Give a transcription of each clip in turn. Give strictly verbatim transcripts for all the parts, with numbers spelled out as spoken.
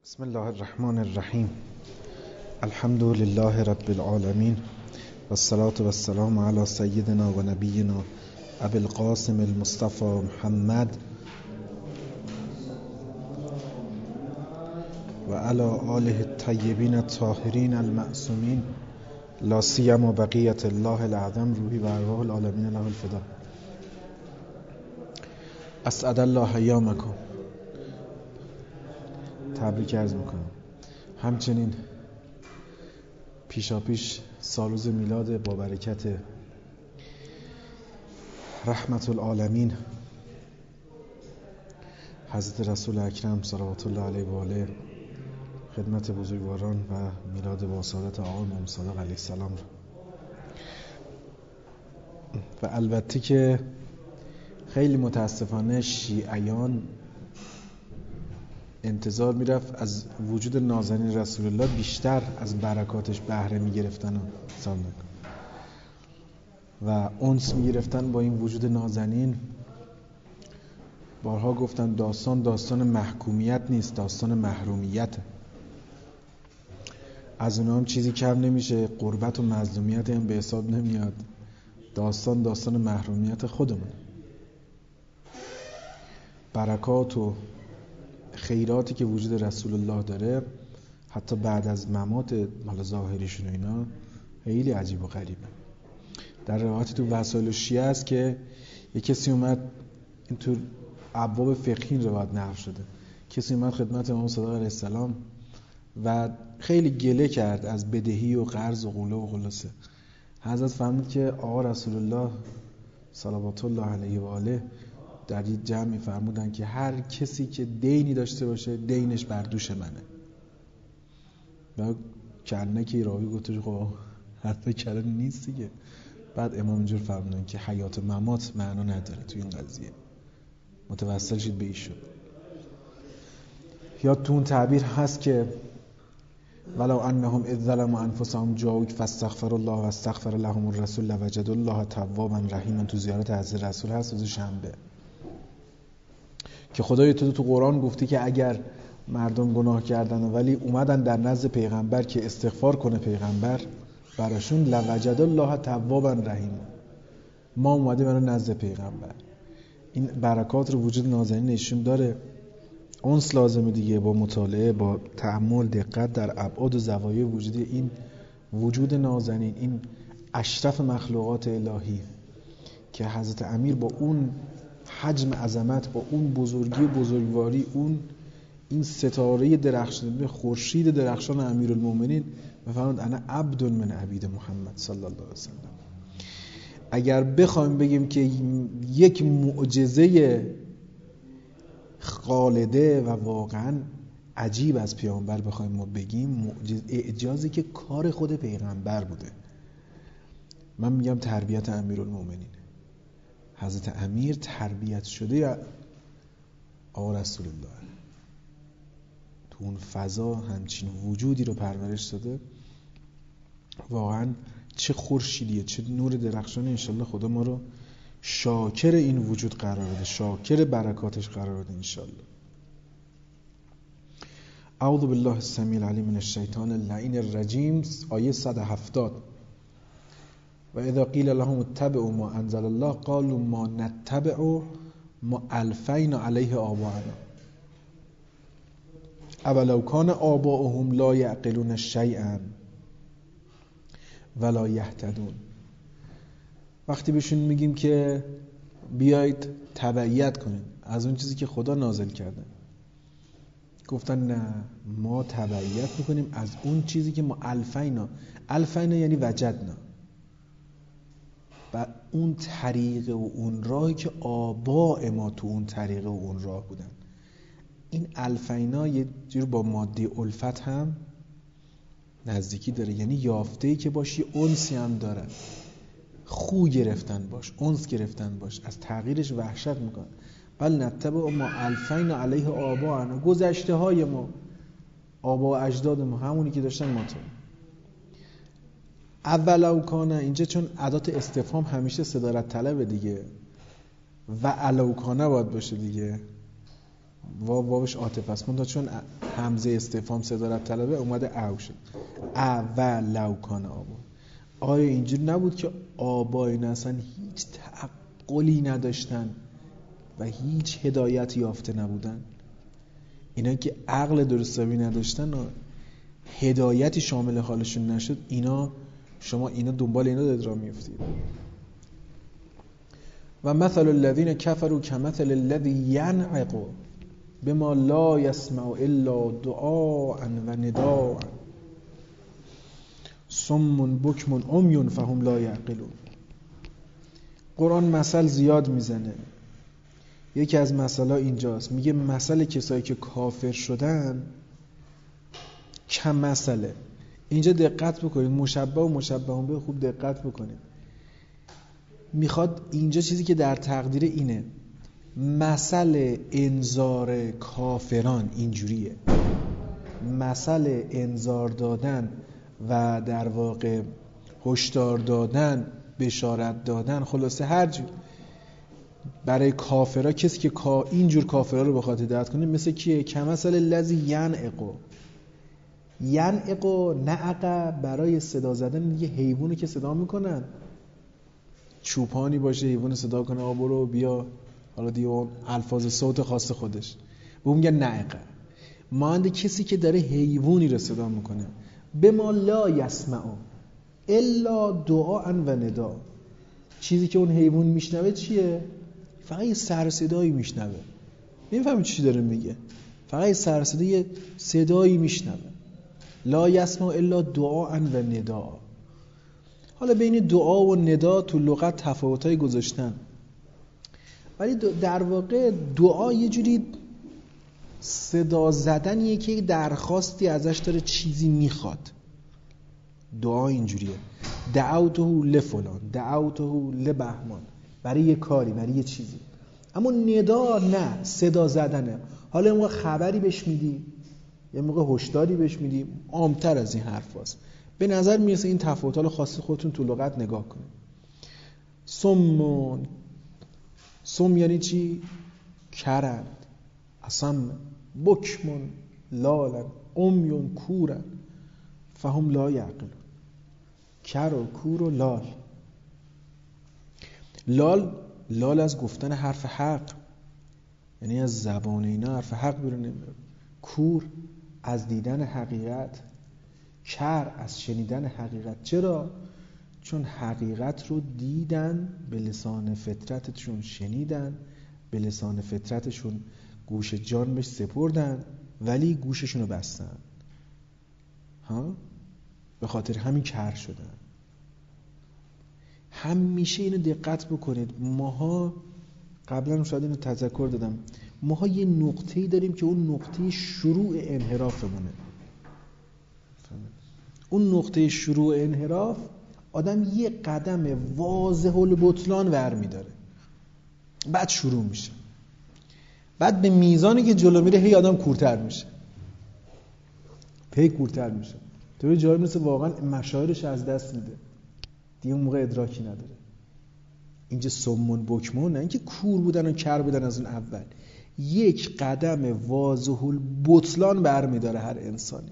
بسم الله الرحمن الرحیم. الحمد لله رب العالمین والصلاة والسلام علی سیدنا و نبینا ابی القاسم المصطفى محمد و علی آله الطیبین الطاهرین المعصومین لا سیما بقیة الله الاعظم روحی و ارواح العالمین له الفدا. اسعد الله ایامکم. تبریک عرض میکنم. همچنین پیشا پیش سالروز میلاد با برکت رحمت العالمین حضرت رسول اکرم صلوات الله علیه و آله، خدمت بزرگواران و میلاد با سعادت آقا امام صادق علیه السلام را. و البته که خیلی متاسفانه شیعیان انتظار میرفت از وجود نازنین رسول الله بیشتر از برکاتش بهره میگرفتن و انس میگرفتن با این وجود نازنین. بارها گفتن داستان داستان محکومیت نیست، داستان محرومیت. از اونها هم چیزی کم نمیشه، قربت و مظلومیت هم به حساب نمیاد. داستان داستان محرومیت خودمون. برکات و خیراتی که وجود رسول الله داره حتی بعد از ممات مال ظاهریشون و اینا خیلی عجیب و غریبه. در روایت تو وسائل شیعه است که یک کسی اومد، این تو ابواب فقهی روایت نقل شده، کسی اومد خدمت امام صادق علیه السلام و خیلی گله کرد از بدهی و قرض و غلو و خلاصه. حضرت فرمود که آقا رسول الله صلوات الله علیه و آله در یک جمعی فرمودن که هر کسی که دینی داشته باشه دینش بر دوش منه. و کنه که راوی گفتش خب حرف کلام نیست دیگه. بعد امام اینجور فرمودن که حیات ممات معنا نداره تو این قضیه، متوسل شید به ایشون. یا تو اون تعبیر هست که ولو انهم اذ ظلموا انفسهم جاءوک فاستغفر الله و استغفر لهم الرسول لوجدوا الله توابا رحیما. تو زیارت حضرت رسول هست روز شنبه که خدای تو تو قرآن گفتی که اگر مردم گناه کردن ولی اومدن در نزد پیغمبر که استغفار کنه پیغمبر براشون، لوجد الله توابا رحیما. ما اومدیم برای نزد پیغمبر. این برکات رو وجود نازنین نشون داره. اونس لازمه دیگه، با مطالعه، با تأمل، دقت در ابعاد و زوایای وجود این وجود نازنین، این اشرف مخلوقات الهی که حضرت امیر با اون حجم عظمت، با اون بزرگی و بزرگواری، اون این ستاره درخشان، خورشید درخشان امیرالمومنین، میفرماید انا عبد من عبید محمد صلی الله علیه و سلم. اگر بخوایم بگیم که یک معجزه خالده و واقعا عجیب از پیامبر بخوایم ما بگیم، معجزه اعجازی که کار خود پیغمبر بوده. من میگم تربیت امیرالمومنین. حضرت امیر تربیت شده آقا رسول الله، تو اون فضا همچین وجودی رو پرورش داده. واقعا چه خورشیدیه، چه نور درخشانه. انشالله خدا ما رو شاکر این وجود قرار بده، شاکر برکاتش قرار بده انشالله. اعوذ بالله السمیع العلیم من الشیطان اللعین الرجیم. آیه صد و هفتاد. و اذا قیل لهم اتبعوا ما انزل الله قالوا ما نتبع ما الفینا علیه آباءنا اولو کان آباؤهم لا یعقلون شیئا ولا یهتدون. وقتی بهشون میگیم که بیایید تبعیت کنید از اون چیزی که خدا نازل کرده، گفتن نه، ما تبعیت میکنیم از اون چیزی که ما الفینا، الفینا یعنی وجدنا، و اون طریقه و اون راهی که آباء ما تو اون طریقه و اون راه بودن. این الفینا یه جور با ماده الفت هم نزدیکی داره، یعنی یافته‌ای که باشی انسی هم داره. خو گرفتن باش، انس گرفتن باش، از تغییرش وحشت میکن. بل نتبع ما الفینا علیه آباءنا، گذشته های ما، آبا و اجداد ما، همونی که داشتن ما تو. اولو کانه اینجا چون ادات استفهام همیشه صدارت طلبه دیگه، و الو کانه باید باشه دیگه. واو واوش عاطفه است، منتها چون همزه استفهام صدارت طلبه اومده او شد. ا و لو کان آبا. آیا اینجوری نبود که آبای اصلا هیچ تعقلی نداشتن و هیچ هدایت یافته نبودن؟ اینا که عقل درستابی نداشتن و هدایتی شامل حالشون نشد، اینا شما اینا دنبال اینا دارید راه میافتید. و مثل الذین کفروا کمثل الذی ینعق بما لا یسمع الا دعاء و نداء صم بکم عمی فهم لا یعقلون. قرآن مثل زیاد میزنه. یکی از مثلا اینجاست، میگه مثل کسایی که کافر شدن کم مثله. اینجا دقت بکنید، مشبه و مشبه به خوب دقت بکنید. میخواد اینجا چیزی که در تقدیر اینه، مثل انذار کافران اینجوریه، مثل انذار دادن و در واقع هشدار دادن، بشارت دادن، خلاصه هر جور برای کافرها، کسی که اینجور کافرها رو بخواد هدایت کنه مثل کیه؟ کمثل الذی ینعق. ینعق نعق برای صدا زدن دیگه، حیوانی که صدا میکنن، چوپانی باشه حیوان صدا کنه آ برو بیا، حالا دیگه اون الفاظ صوت خاص خودش، به اون میگن نعق. مانند کسی که داره حیوانی رو صدا میکنه. به ما لا یسمع الا دعاء و نداء. چیزی که اون حیوان میشنوه چیه؟ فقط یه سر صدایی میشنوه، نمیفهمی چی داره میگه، فقط یه سر صدای صدایی میشنوه. لا یسمع الا دعاء و نداء. حالا بین دعا و ندا تو لغت تفاوتای گذاشتن، ولی در واقع دعا یه جوری صدا زدنیه که درخواستی ازش داره، چیزی میخواد. دعا اینجوریه، دعوته لفلان، دعوته لبهمان، برای یه کاری، برای یه چیزی. اما ندا نه، صدا زدنه. حالا یه موقع خبری بهش میدی، یه موقع هشداری بهش میدی، عام‌تر از این حرف هست. به نظر میرسه این تفاوت‌ها رو خاصی خودتون تو لغت نگاه کنید. سمون، سم یعنی چی؟ کرند، اصم، بکمون، لالن، امیون، کورن، فهم لا یعقلون. کر و کور و لال. لال لال از گفتن حرف حق، یعنی از زبان اینا حرف حق بیرون نمیاد. کور از دیدن حقیقت، کر از شنیدن حقیقت. چرا؟ چون حقیقت رو دیدن، به لسان فطرتشون شنیدن، به لسان فطرتشون گوش جان بهش سپردن، ولی گوششون رو بستن. ها؟ به خاطر همین کر شدن. همیشه اینو دقت بکنید. ماها قبلا شاید اینو تذکر دادم، ماها یه نقطه‌ای داریم که اون نقطه شروع انحرافمونه. اون نقطه شروع انحراف آدم یه قدم واضح البطلان ور داره، بعد شروع میشه، بعد به میزانی که جلو میره هی آدم کورتر میشه، هی کورتر میشه، تو یه جایی میرسه واقعا مشاعرش از دست میده دیگه، اون موقع ادراکی نداره. اینجا سمون بکمون، نه اینکه کور بودن و کر بودن از اون اول، یک قدم واضح البطلان برمیداره هر انسانی.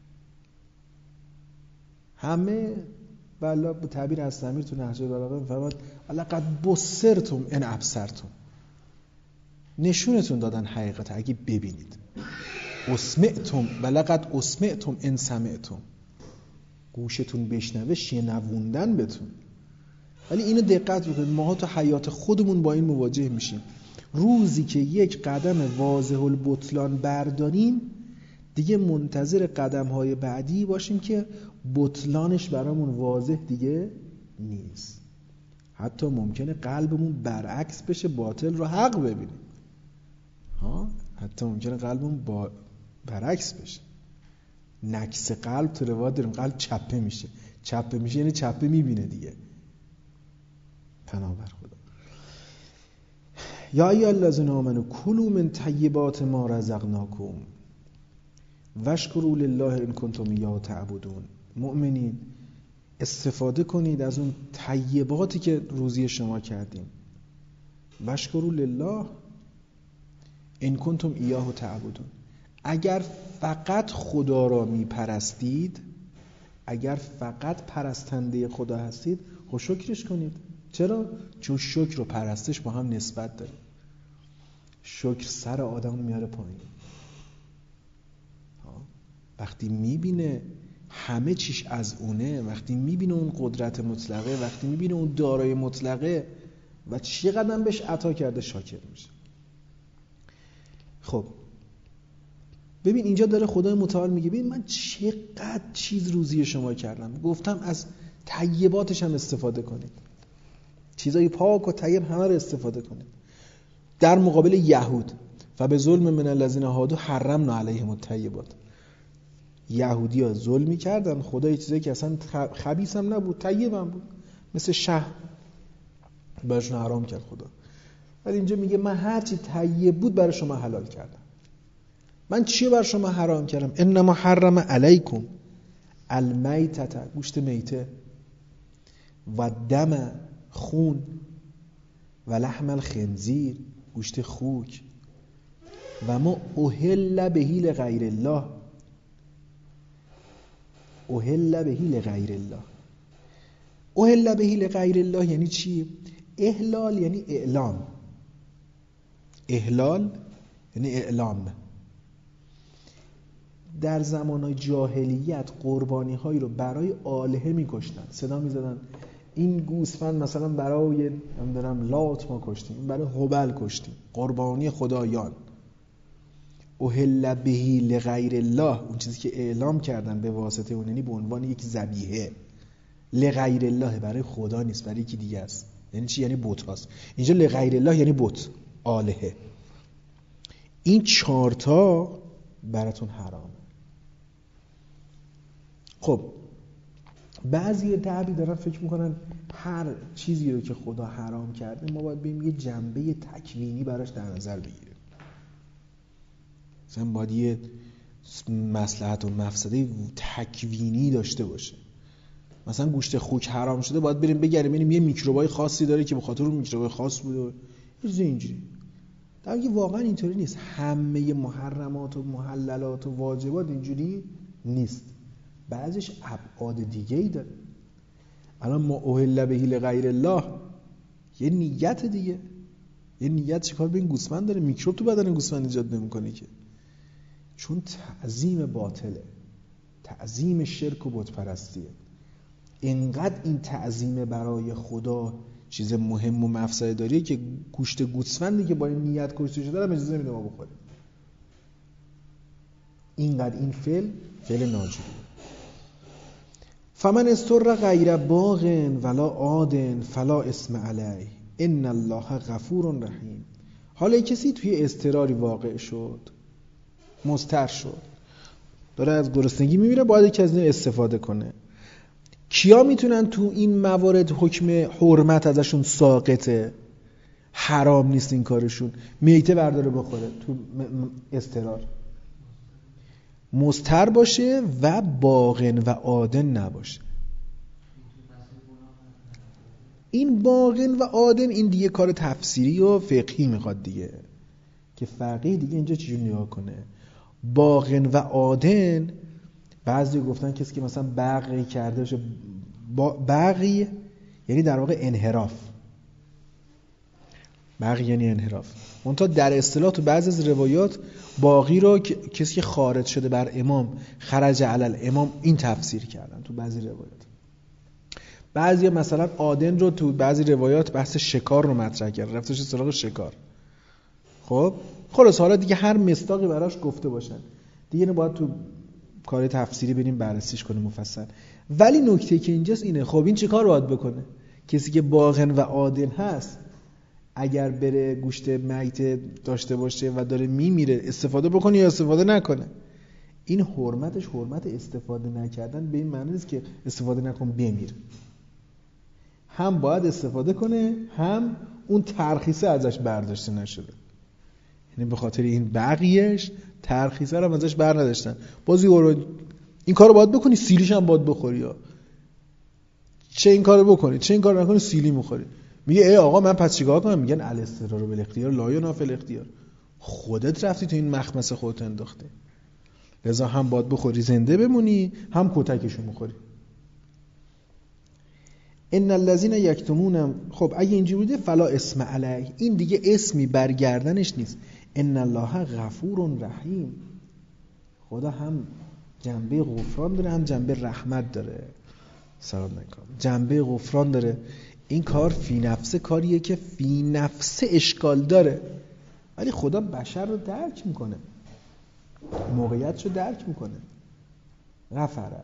همه والله به تعبیر از سمیر تو نهج البلاغه میفرماد لقد بصرتم ان ابصرتم، نشونتون دادن حقیقت اگه ببینید. اسمعتم ولقد اسمعتم ان سمعتم، گوشتون بشنوه، شنووندن بتون. ولی اینو دقت بکنید، ما تو حیات خودمون با این مواجه میشیم. روزی که یک قدم واضح البطلان برداریم دیگه منتظر قدم‌های بعدی باشیم که بطلانش برامون واضح دیگه نیست. حتی ممکنه قلبمون برعکس بشه، باطل رو حق ببینیم. ها، حتی ممکنه قلبمون با برعکس بشه. نکس قلب تو روایت داریم، قلب چپه میشه. چپه میشه یعنی چپه میبینه دیگه. پناه بر خدا. یا ایها الذین آمنوا کلوا من طیبات ما رزقناکم واشکروا لله ان کنتم ایاه تعبدون. مؤمنین استفاده کنید از اون طیباتی که روزی شما کردیم. واشکروا لله، ان کنتم ایاه تعبدون، اگر فقط خدا را میپرستید، اگر فقط پرستنده خدا هستید، خب شکرش کنید. چرا؟ چون شکر و پرستش با هم نسبت داره. شکر سر آدم میاره پایین. وقتی میبینه همه چیش از اونه، وقتی میبینه اون قدرت مطلقه، وقتی میبینه اون دارای مطلقه و چقدر بهش عطا کرده، شاکر میشه. خب ببین اینجا داره خدای متعال میگه ببین من چقدر چیز روزی شما کردم، گفتم از طیباتش هم استفاده کنید، چیزای پاک و طیب همه رو استفاده کنید. در مقابل یهود و به ظلم من الذین هادوا حرمنا علیهم الطیبات، یهودی ها ظلم میکردن، خدا یه چیزایی که اصلا خبیث هم نبود، طیب هم بود، مثل شه براشون حرام کرد خدا. ولی اینجا میگه من هر چی طیب بود برای شما حلال کردم. من چی بر شما حرام کردم؟ انما حرم علیکم المیتة، گوشت میته، و دم، خون، و لحم الخنزیر، گوشت خوک، و ما اهل بهی لغیر الله، اهل بهی لغیر الله. اهل بهی لغیر الله یعنی چی؟ احلال یعنی اعلام، احلال یعنی اعلام. در زمانهای جاهلیت قربانی هایی رو برای آلهه می کشتن، صدا می زدن این گوسفند مثلا برای نمیدونم لات ما کشتیم، این برای هبل کشتیم، قربانی خدایان. اهل بهی لغیر الله، اون چیزی که اعلام کردن به واسطه اون، یعنی به عنوان یک ذبیحه. لغیر الله برای خدا نیست، برای یکی دیگه است. یعنی چی؟ یعنی بت هاست. اینجا لغیر الله یعنی بت، آلهه. این چارتا براتون حرامه. خب بعضی تعبی دارن فکر میکنن هر چیزی رو که خدا حرام کرده ما باید بریم یه جنبه تکوینی براش در نظر بگیریم. مثلا باید یه مصلحت و مفسده تکوینی داشته باشه. مثلا گوشت خوک حرام شده، باید بریم بگردیم ببینیم یه میکروبای خاصی داره که به خاطر اون میکروبای خاص بوده، یه اینجوری. در واقع واقعا اینطوری نیست. همه محرمات و محللات و واجبات اینجوری نیست، بعضیش ابعاد دیگه ای داره. الان ما اهل بهی لغیر الله یه نیت دیگه، یه نیت چیکار به این گوسفند داره؟ میکروب تو بدن گوسفند ایجاد نمیکنه که، چون تعظیم باطله، تعظیم شرک و بت پرستیه. اینقدر این تعظیم برای خدا چیز مهم و مفسده داریه که گوشت گوسفندی که با این نیت کشته شده رو اجازه نمیده ما بخوریم. اینقدر این فعل فعل ناجوریه. فمن استر غیر باغ ولا عاد فلا اسم علیه ان الله غفور رحیم. حالا کسی توی اضطراری واقع شد، مضطر شد، داره از گرسنگی میمیره، باید یکی از این استفاده کنه. کیا میتونن تو این موارد حکم حرمت ازشون ساقطه، حرام نیست این کارشون؟ میته برداره بخوره تو اضطرار، مضطر باشه و باغن و عادن نباشه. این باغن و عادن این دیگه کار تفسیری و فقهی میخواد دیگه، که فقیه دیگه اینجا چجوری نگاه کنه. باغن و عادن بعضی گفتن کسی که مثلا بغی کرده باشه، بغی یعنی در واقع انحراف، بغی یعنی انحراف. منتها در اصطلاح تو بعضی از روایات باغی رو کسی که خارج شده بر امام، خرج علی الامام، این تفسیر کردن تو بعضی روایات. بعضی مثلا عادن رو تو بعضی روایات بحث شکار رو مطرح کرد، رفتش سراغ شکار. خب خلاص حالا دیگه هر مصداقی براش گفته باشن دیگه، اینو باید تو کار تفسیری بریم بررسیش کنیم مفصل. ولی نکته که اینجاست اینه، خب این چه کار باید بکنه؟ کسی که باغن و عادن هست اگر بره گوشت میت داشته باشه و داره میمیره، استفاده بکنه یا استفاده نکنه؟ این حرمتش حرمت استفاده نکردن به این معنی نیست که استفاده نکن بمیر. هم باید استفاده کنه، هم اون ترخیصه ازش برداشته نشده. یعنی به خاطر این بقیهش ترخیصه رو ازش بر نداشتن. بازی این کارو باید بکنی، سیلیش هم باید بخوری. یا چه این کارو بکنی چه این کارو نکنی سیلی میخوری. میگه ای آقا من پس چیکار کنم؟ میگن الاستقرار بالاختیار لا ینافی الاختیار. خودت رفتی تو این مخمسه خودت انداختی، لذا هم باید بخوری زنده بمونی، هم کتکشو میخوری. ان الذين یکتمون، خب اگه اینجوری بوده فلا اسم علیه، این دیگه اسمی برگردنش نیست. ان الله غفور رحیم، خدا هم جنبه غفران داره هم جنبه رحمت داره. سلام علیکم. جنبه غفران داره. این کار فی نفسه کاریه که فی نفسه اشکال داره، ولی خدا بشر رو درک میکنه، موقعیتشو درک میکنه. غفره.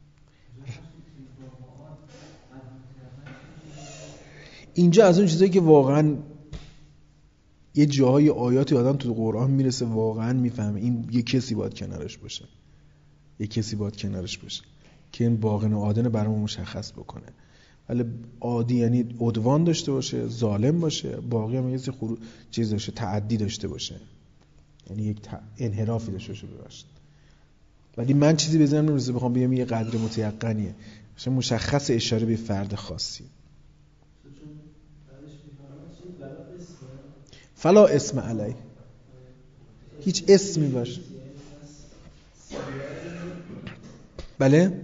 اینجا از اون چیزایی که واقعا یه جاهای آیاتی آدم تو قرآن میرسه واقعا میفهمه این یه کسی باید کنارش باشه، یه کسی باید کنارش باشه که این باغن و عادن برامون مشخص بکنه. ولی عادی یعنی عدوان داشته باشه، ظالم باشه، باقی هم یه خرو... چیز داشته، تعدی داشته باشه، یعنی یک ت... انحرافی داشته باشه. ببخشید، ولی من چیزی بزنم نمیرسه بخوام بگم یه قدر متیقنیه، مثلا مشخص اشاره به فرد خاصی. فلا اسم علی، هیچ اسمی باشه. بله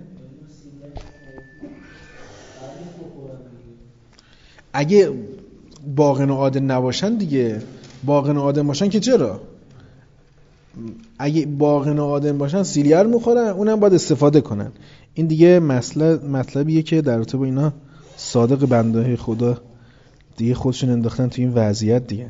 اگه باغن و عادن نباشن دیگه، باغن و عادن باشن که چرا؟ اگه باغن و عادن باشن سیلیر میخورن، اونم باید استفاده کنن. این دیگه مطلب مطلبیه که در رابطه با اینا صادق بنده خدا دیگه خودشون انداختن تو این وضعیت دیگه.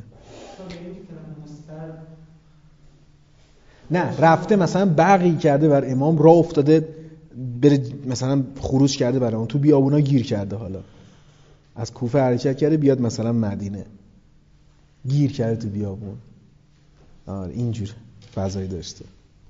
نه رفته مثلا بغی کرده بر امام، راه افتاده بره مثلا خروج کرده برای اون، تو بیابونا گیر کرده، حالا از کوفه حرکت کرده بیاد مثلا مدینه، گیر کرده تو بیابون. آره اینجور فضایی داشته.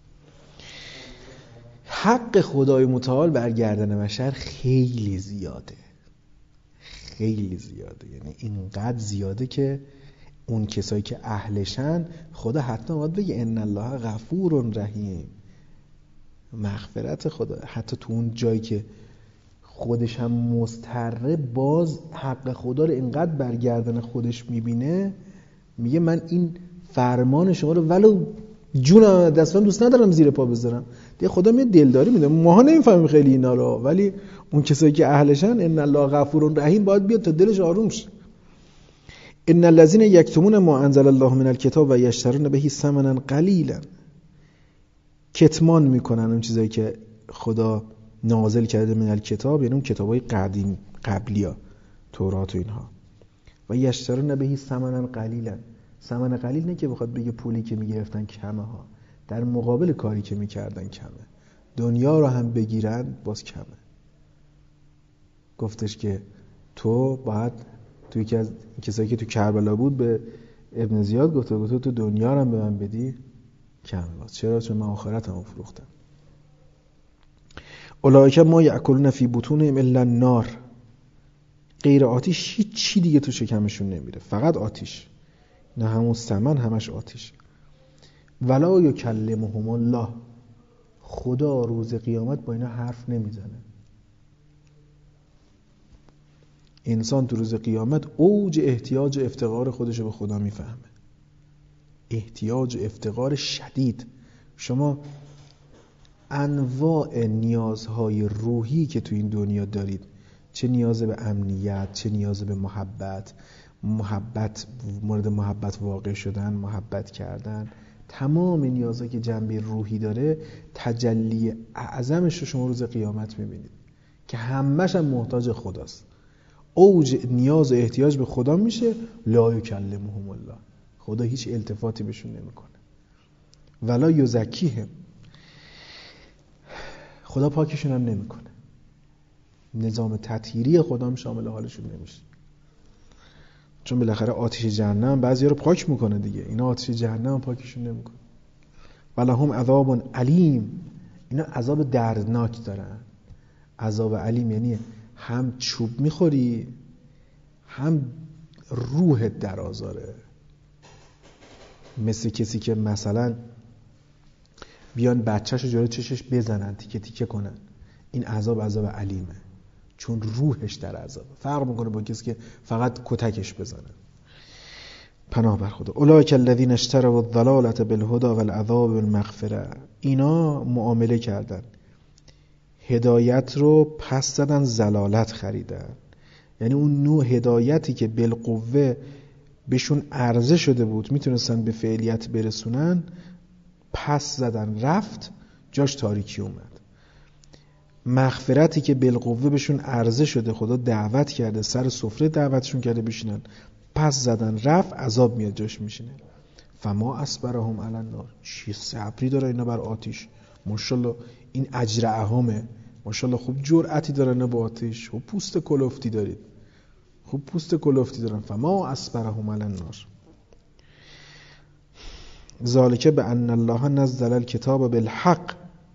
حق خدای متعال بر گردن بشر خیلی زیاده، خیلی زیاده، یعنی اینقدر زیاده که اون کسایی که اهلشن خدا حتما باید بگه ان الله غفور رحیم. مغفرت خدا حتی تو اون جایی که خودش هم مضطره، باز حق خدا رو اینقدر برگردن خودش میبینه، میگه من این فرمان شما رو ولو جونم دستم دوست ندارم زیر پا بذارم. دیگه خدا میاد دلداری میده. ماها نمیفهمیم خیلی اینا رو، ولی اون کسایی که اهلشن ان الله غفور رحیم باید بیاد تا دلش آروم شه. ان الذين یکتمون ما انزل الله من الکتاب و یشترون به ثمنا قلیلا، کتمان میکنن اون چیزایی که خدا نازل کرده من الکتاب، یعنی اون کتابای قدیم قبلیا، تورات و اینها. و یشترون به ثمنا قلیلا، ثمن قلیل نه که بخواد بگه پولی که میگرفتن کمه ها، در مقابل کاری که میکردن کمه. دنیا رو هم بگیرن باز کمه. گفتش که تو باید توی یکی از کسایی که تو کربلا بود به ابن زیاد گفت گفت تو دنیا رو هم به من بدی کمه باز. چرا؟ چون من آخرتمو فروختم. اولئک ما یاکلون فی بطونهم الا النار، غیر آتش هیچ چی دیگه تو شکمشون نمیره، فقط آتش. نه همون سمن همش آتش. ولا یکلمهم الله، خدا روز قیامت با اینا حرف نمیزنه. انسان تو روز قیامت اوج احتیاج و افتقار خودشو به خدا میفهمه، احتیاج و افتقار شدید. شما انواع نیازهای روحی که تو این دنیا دارید، چه نیاز به امنیت، چه نیاز به محبت، محبت مورد محبت واقع شدن، محبت کردن، تمام نیازها که جنبه روحی داره، تجلی اعظمش رو شما روز قیامت میبینید که همش هم محتاج خداست. اوج نیاز و احتیاج به خدا میشه لا یکلمهم الله، خدا هیچ التفاتی بهشون نمیکنه. ولا یزکیهم، خدا پاکشون هم نمیکنه. نظام تطهیری خدا هم شامل حالشون نمیشه، چون بالاخره آتش جهنم بعضیا رو پاک میکنه دیگه، اینا آتش جهنم پاکشون نمیکنه. ولهم عذاب علیم، اینا عذاب دردناک دارن. عذاب علیم یعنی هم چوب میخوری هم روحت در آزاره. مثل کسی که مثلا بیان بچه‌شو جلوی چشش بزنن، تیکه تیکه کنن، این عذاب عذاب علیمه، چون روحش در عذاب. فرق میکنه با کسی که فقط کتکش بزنن. پناه بر خدا. اولئک الذین اشتروا الضلالة بالهدى والعذاب بالمغفرة. اینا معامله کردن، هدایت رو پس زدن، ضلالت خریدن. یعنی اون نوع هدایتی که بالقوه بهشون عرضه شده بود میتونستن به فعلیت برسونن، پس زدن رفت، جاش تاریکی اومد. مغفرتی که بالقوه بهشون عرضه شده، خدا دعوت کرده، سر سفره دعوتشون کرده بشینن، پس زدن رفت، عذاب میاد جاش میشینه. فما اصبرهم علی النار. چی صبری داره اینا بر آتش. ماشاءالله این اجرعهمه، ماشاءالله خوب جرأتی دارن با آتش. خوب پوست کلفتی دارید، خوب پوست کلفتی دارن. فما اصبرهم علی النار. ذالک بان الله نزل الکتاب بالحق.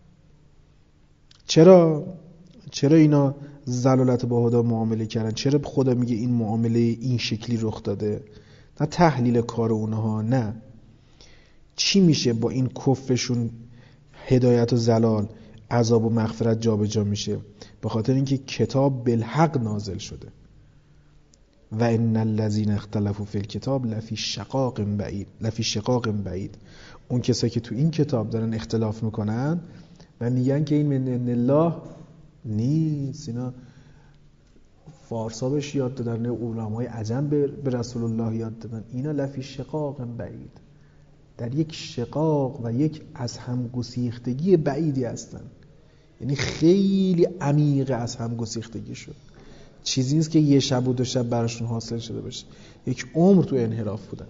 چرا چرا اینا ضلالت با هدا معامله کردن؟ چرا خدا میگه این معامله این شکلی رخ داده؟ نه تحلیل کار اونها، نه چی میشه با این کفرشون هدایت و زلال، عذاب و مغفرت جابجا میشه؟ به خاطر اینکه کتاب بالحق نازل شده. و ان الذین اختلفوا فی الکتاب لفی شقاق بعید. لفی شقاق بعید. اون کسایی که تو این کتاب دارن اختلاف میکنن و میگن که این من الله نیست، اینا فارسا بهش یاد دادن، علمای عجم به رسول الله یاد دادن، اینا لفی شقاق بعید، در یک شقاق و یک از هم گسیختگی بعیدی هستن. یعنی خیلی عمیق از هم گسیختگی شد. چیزی نیست که یه شب و دو شب براشون حاصل شده باشه، یک عمر تو انحراف بودن.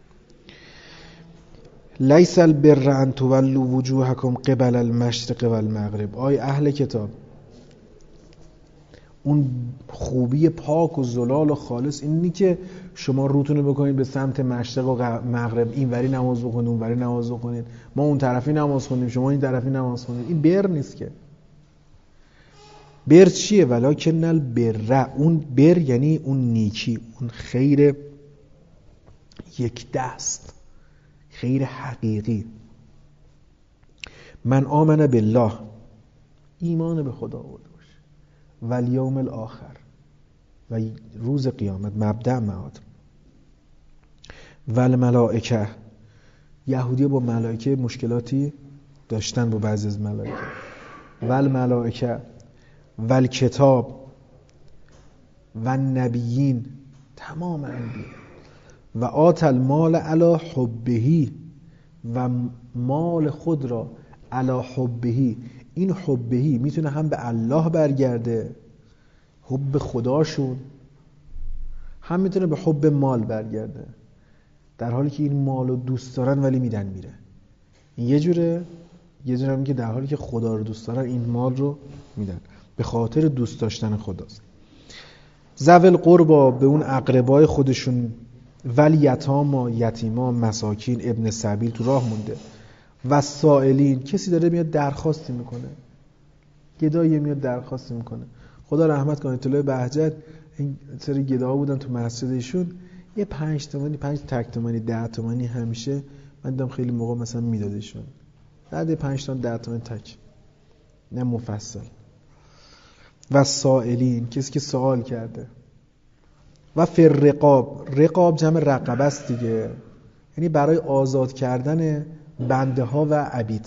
لیس البر ان تولوا وجوهکم قبل المشرق والمغرب. آی اهل کتاب، اون خوبی پاک و زلال و خالص این نی که شما روتون رو بکنید به سمت مشرق و مغرب، این وری نماز بخونید اون وری نماز بخونید، ما اون طرفی نماز خوندیم شما این طرفی نماز خوندید. این بر نیست که. بر چیه؟ ولکن البر، اون بر یعنی اون نیکی، اون خیر یک دست، خیر حقیقی. من آمن بالله، ایمان به خدا آورده باشه، و الیوم الاخر، و روز قیامت، مبدأ معاد، و الملائکه. یهودی با ملائکه مشکلاتی داشتن، با بعضی از ملائکه. و الملائکه و الکتاب و النبیین، تمام انبیا. و آت المال علی حبهی، و مال خود را علی حبهی. این حبهی میتونه هم به الله برگرده، حب خداشون، هم میتونه به حب مال برگرده، در حالی که این مال رو دوست دارن ولی میدن میره. این یه جوره، یه جوره هم که در حالی که خدا رو دوست دارن این مال رو میدن، به خاطر دوست داشتن خداست. ذوی القربا، به اون اقربای خودشون، ولی یتاما، یتیما، مساکین، ابن سبیل، تو راه مونده، و سائلین، کسی داره میاد درخواستی میکنه، گدایی میاد درخواستی میکنه. خدا رحمت کنه طلوع بهجت این سری گداها بودن تو مسجد ایشون، یه پنج تومانی، پنج تک تومانی، ده تومانی همیشه من دیدم خیلی موقع مثلا میدادشون، بعد پنج تومن ده تومن تک، نه مفصل. و سائلین، کسی که سوال کرده. و فی الرقاب، رقاب جمع رقبه است دیگه، یعنی برای آزاد کردن بنده ها و عبید.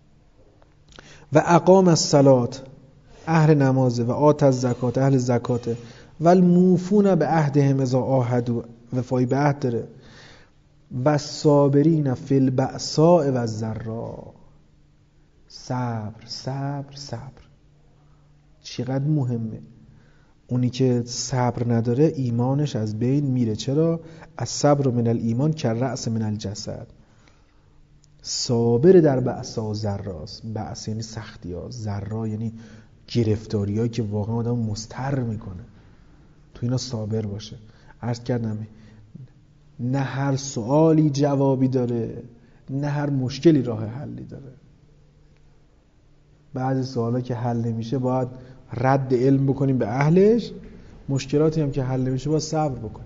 و اقام الصلات، اهل نمازه. و آت الزکات، اهل زکاته. و الموفون به عهدهم اذا عاهدوا، وفای به عهد داره. و صابرین فی البأساء و الضراء، صبر صبر صبر. چقدر مهمه. اونی که صبر نداره ایمانش از بین میره. چرا؟ الصبر من الایمان کالرأس من الجسد. صابر در بأسا و ضراست. بأس یعنی سختی ها، ضرا یعنی گرفتاری هایی که واقعا آدم مضطر میکنه، تو اینا صابر باشه. عرض کردم نه هر سوالی جوابی داره، نه هر مشکلی راه حلی داره. بعضی سوالا که حل نمیشه باید رد علم بکنیم به اهلش، مشکلاتی هم که حل نمیشه باید صبر بکنیم.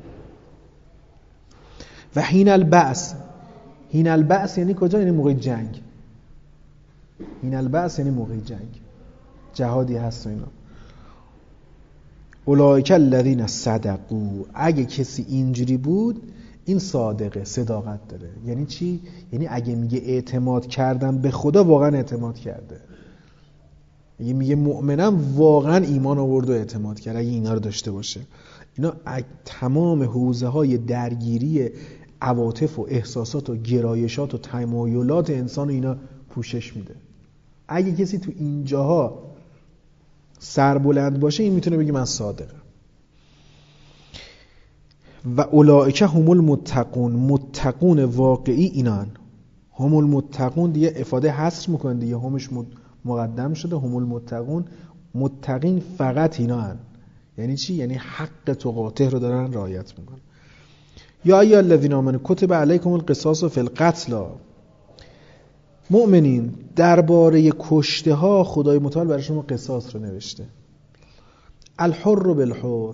و حین البأس، حین البأس یعنی کجا؟ یعنی موقع جنگ. حین البأس یعنی موقع جنگ، جهادی هست و اینا. اولئک الذین صدقوا، اگه کسی اینجوری بود، این صادقه، صداقت داره. یعنی چی؟ یعنی اگه میگه اعتماد کردم به خدا، واقعا اعتماد کرده. اگه میگه مؤمنم، واقعا ایمان آورد و اعتماد کرد. اگه اینا رو داشته باشه، اینا تمام حوزه های درگیری عواطف و احساسات و گرایشات و تمایلات انسان، اینا پوشش میده. اگه کسی تو اینجاها سربلند باشه، این میتونه بگه من صادقم. و اولئک هم المتقون، متقون واقعی اینان. هم المتقون دیگه افاده حصر میکنه دیگه، همش مقدم شده. هم المتقون، متقین فقط اینا هن. یعنی چی؟ یعنی حق تقاطع رو دارن رعایت میکنن. یا ایها الذین آمنوا کتب علیکم القصاص فی القتل. مؤمنین، درباره کشته ها خدای متعال برای شما قصاص رو نوشته. الحر بالحر،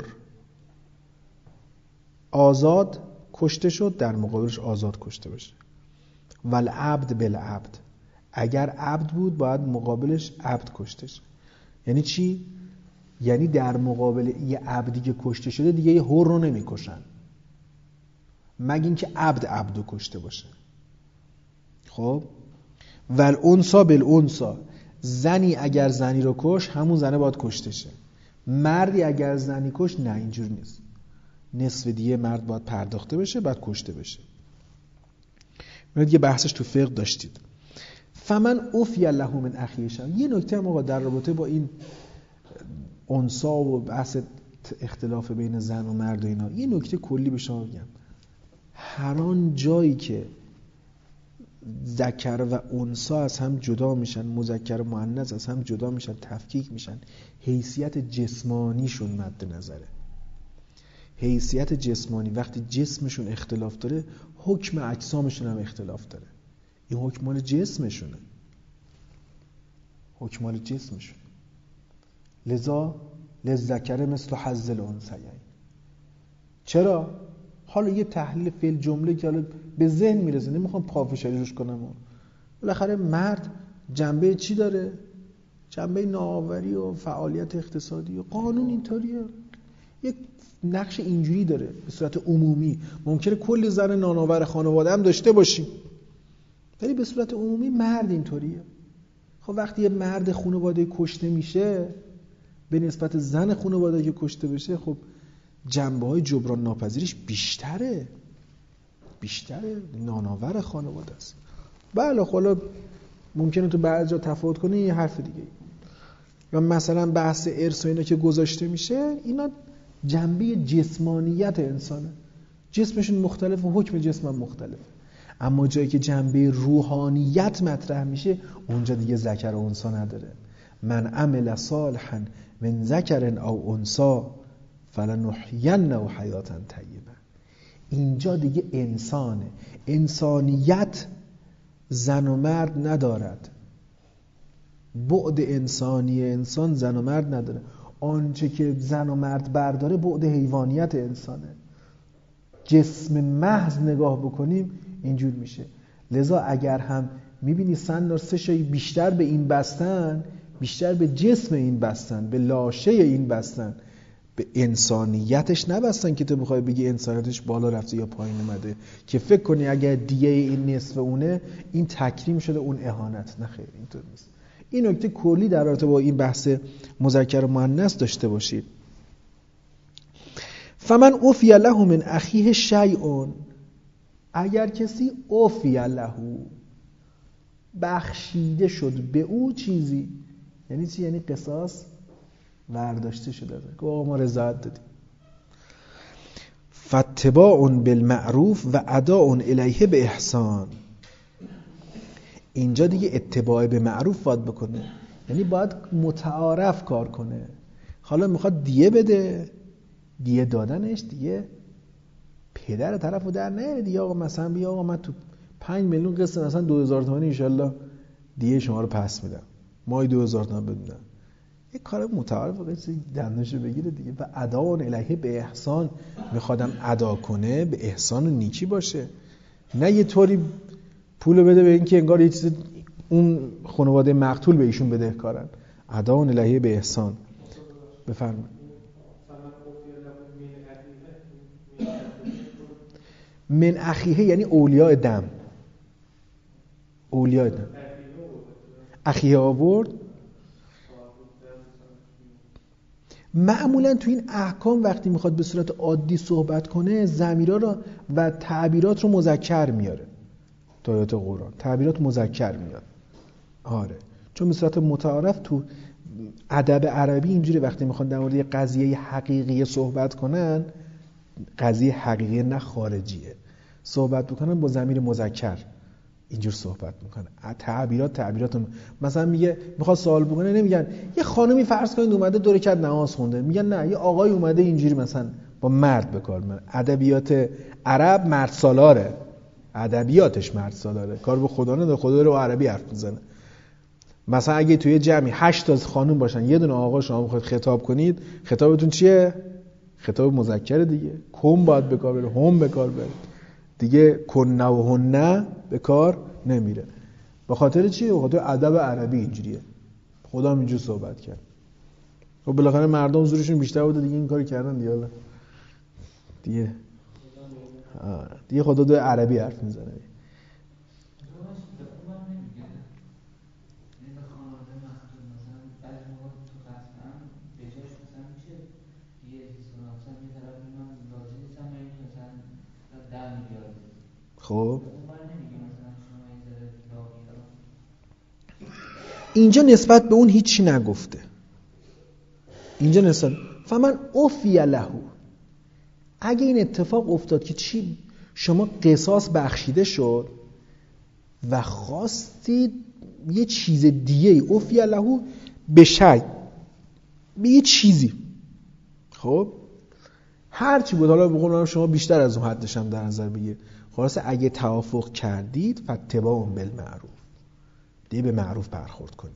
آزاد کشته شد، در مقابلش آزاد کشته بشه. والعبد بالعبد، اگر عبد بود باید مقابلش عبد کشته شه. یعنی چی؟ یعنی در مقابل یه عبدی که کشته شده دیگه یه حر رو نمی کشن، مگه اینکه عبد عبدو کشته باشه. خب والانثى بالانثى، زنی اگر زنی رو کش، همون زنه باید کشته شه. مردی اگر زنی کش، نه اینجور نیست. نصف دیگه مرد باید پرداخته بشه، بعد کشته بشه. من دیگه بحثش تو فقه داشتید. فمن عفی له من اخیه شیء. یه نکته هم آقا در رابطه با این انثی و بحث اختلاف بین زن و مرد و اینا، یه نکته کلی به شما بگم. هر آن جایی که ذکر و انثی از هم جدا میشن، مذکر و مؤنث از هم جدا میشن، تفکیک میشن، حیثیت جسمانیشون مد نظره. حیثیت جسمانی، وقتی جسمشون اختلاف داره، حکم اجسامشون هم اختلاف داره. این حکم مال جسمشونه، حکم مال جسمشون. لذا للذکر مثل حظ الانثیین. چرا؟ حالا یه تحلیل فعل جمله که حالا به ذهن میرسه، نمیخوام پافشاری روش کنم. بالاخره مرد جنبه چی داره؟ جنبه نوآوری و فعالیت اقتصادی و قانون اینطوریه. یک نقش اینجوری داره به صورت عمومی. ممکنه کلی زن نانآور خانواده هم داشته باشیم، ولی به صورت عمومی مرد اینطوریه. خب وقتی یه مرد خانواده کشته میشه به نسبت زن خانواده که کشته بشه، خب جنبه‌های جبران ناپذیرش بیشتره بیشتره نانآور خانواده است. بله حالا ممکنه تو بعضی جا تفاوت کنه، یه حرف دیگه. یا مثلا بحث ارث و اینا که گذاشته میشه، اینا جنبه جسمانیت انسانه، جسمشون مختلف و حکم جسم هم مختلفه. اما جایی که جنبه روحانیت مطرح میشه، اونجا دیگه ذکر و انثی نداره. من عمل صالحا من ذکر او انثی فلنحینه حیاة طیبه. اینجا دیگه انسانه، انسانیت زن و مرد ندارد. بعد انسانی انسان زن و مرد نداره. آنچه که زن و مرد برداره بعد حیوانیت انسانه. جسم محض نگاه بکنیم اینجور میشه. لذا اگر هم میبینی سن سه شای بیشتر به این بستن، بیشتر به جسم این بستن، به لاشه این بستن، به انسانیتش نبستن که تو بخوای بگی انسانیتش بالا رفته یا پایین اومده، که فکر کنی اگر دیگه این نصف اونه، این تکریم شده، اون اهانت. نه خیر، اینطور نیست. این نکته کلی در رابطه با این بحث مذکر و مؤنث داشته باشید. فمن عفی له من اخیه شیء، اگر کسی عفی له بخشیده شد به او چیزی، یعنی چی؟ یعنی قصاص برداشته شده، که آقا ما رضایت دادیم. فاتباع بالمعروف و اداء الیه به احسان. اینجا دیگه اتباع به معروف باید بکنه، یعنی باید متعارف کار کنه. حالا میخواد دیه بده، دیه دادنش دیگه پدر طرفو در نیاره دیگه. آقا مثلا بیا آقا من تو پنج میلیون قسط مثلا دو هزار تومانی ان شاءالله دیه شما رو پس میدم، ماهی دو هزار تومان بدم. یه کار متعارف قصه دندونشو بگیره دیگه. و اداء الیه به احسان، میخوادم ادا کنه به احسان و نیکی باشه، نه یه طوری پولو بده به این که انگار یه چیز اون خانواده مقتول به ایشون بدهکارن. اداء الیه به احسان. بفرمایید. من اخیه یعنی اولیاء دم. اولیاء دم اخیه آورد. معمولا تو این احکام وقتی میخواد به صورت عادی صحبت کنه ضمیرها رو و تعبیرات رو مذکر میاره. تو آیات قرآن تعبیرات مذکر میاد. آره چون به صورت متعارف تو ادب عربی اینجوری وقتی میخوان در مورد یه قضیه حقیقی صحبت کنن، قضیه حقیقی نه خارجیه، صحبت بکنن با ضمیر مذکر اینجور صحبت میکنه. تعبیرات تعبیرات مثلا میگه میخواد سوال بکنه نمیگن یه خانمی فرض کنید اومده دو رکعت نماز خونده، میگن نه یه آقای اومده اینجوری مثلا با مرد به کار میبره. ادبیات عرب مرد سالاره، ادبیاتش مرد سالاره، کار به خدا نداره، خدا رو عربی حرف میزنه. مثلا اگه توی جمعی هشت تا خانم باشن یه دونه آقا شما بخواید خطاب کنید، خطابتون چیه؟ خطاب مذکر دیگه. کم باید به کار بره، هم به کار بره دیگه، کن و هن به کار نمیره. به خاطر چی؟ به خاطر ادب عربی اینجوریه. خدا هم اینجور صحبت کرد. خب بالاخره مردم زورشون بیشتر بوده دیگه این کاری کردن دیگه. حالا دیگه دیگه خدا دو عربی حرف میزنه. خب اینجا نسبت به اون هیچی نگفته. اینجا نسبت فمن عفی له، اگه این اتفاق افتاد که چی شما قصاص بخشیده شد و خواستید یه چیز دیگه، عفی له به شی، به یه چیزی، خب هر چی بود، حالا بقولم شما بیشتر از اون حدش هم در نظر بگیر، خلاصه اگه توافق کردید فتباع بالمعروف، دیگه به معروف برخورد کنید.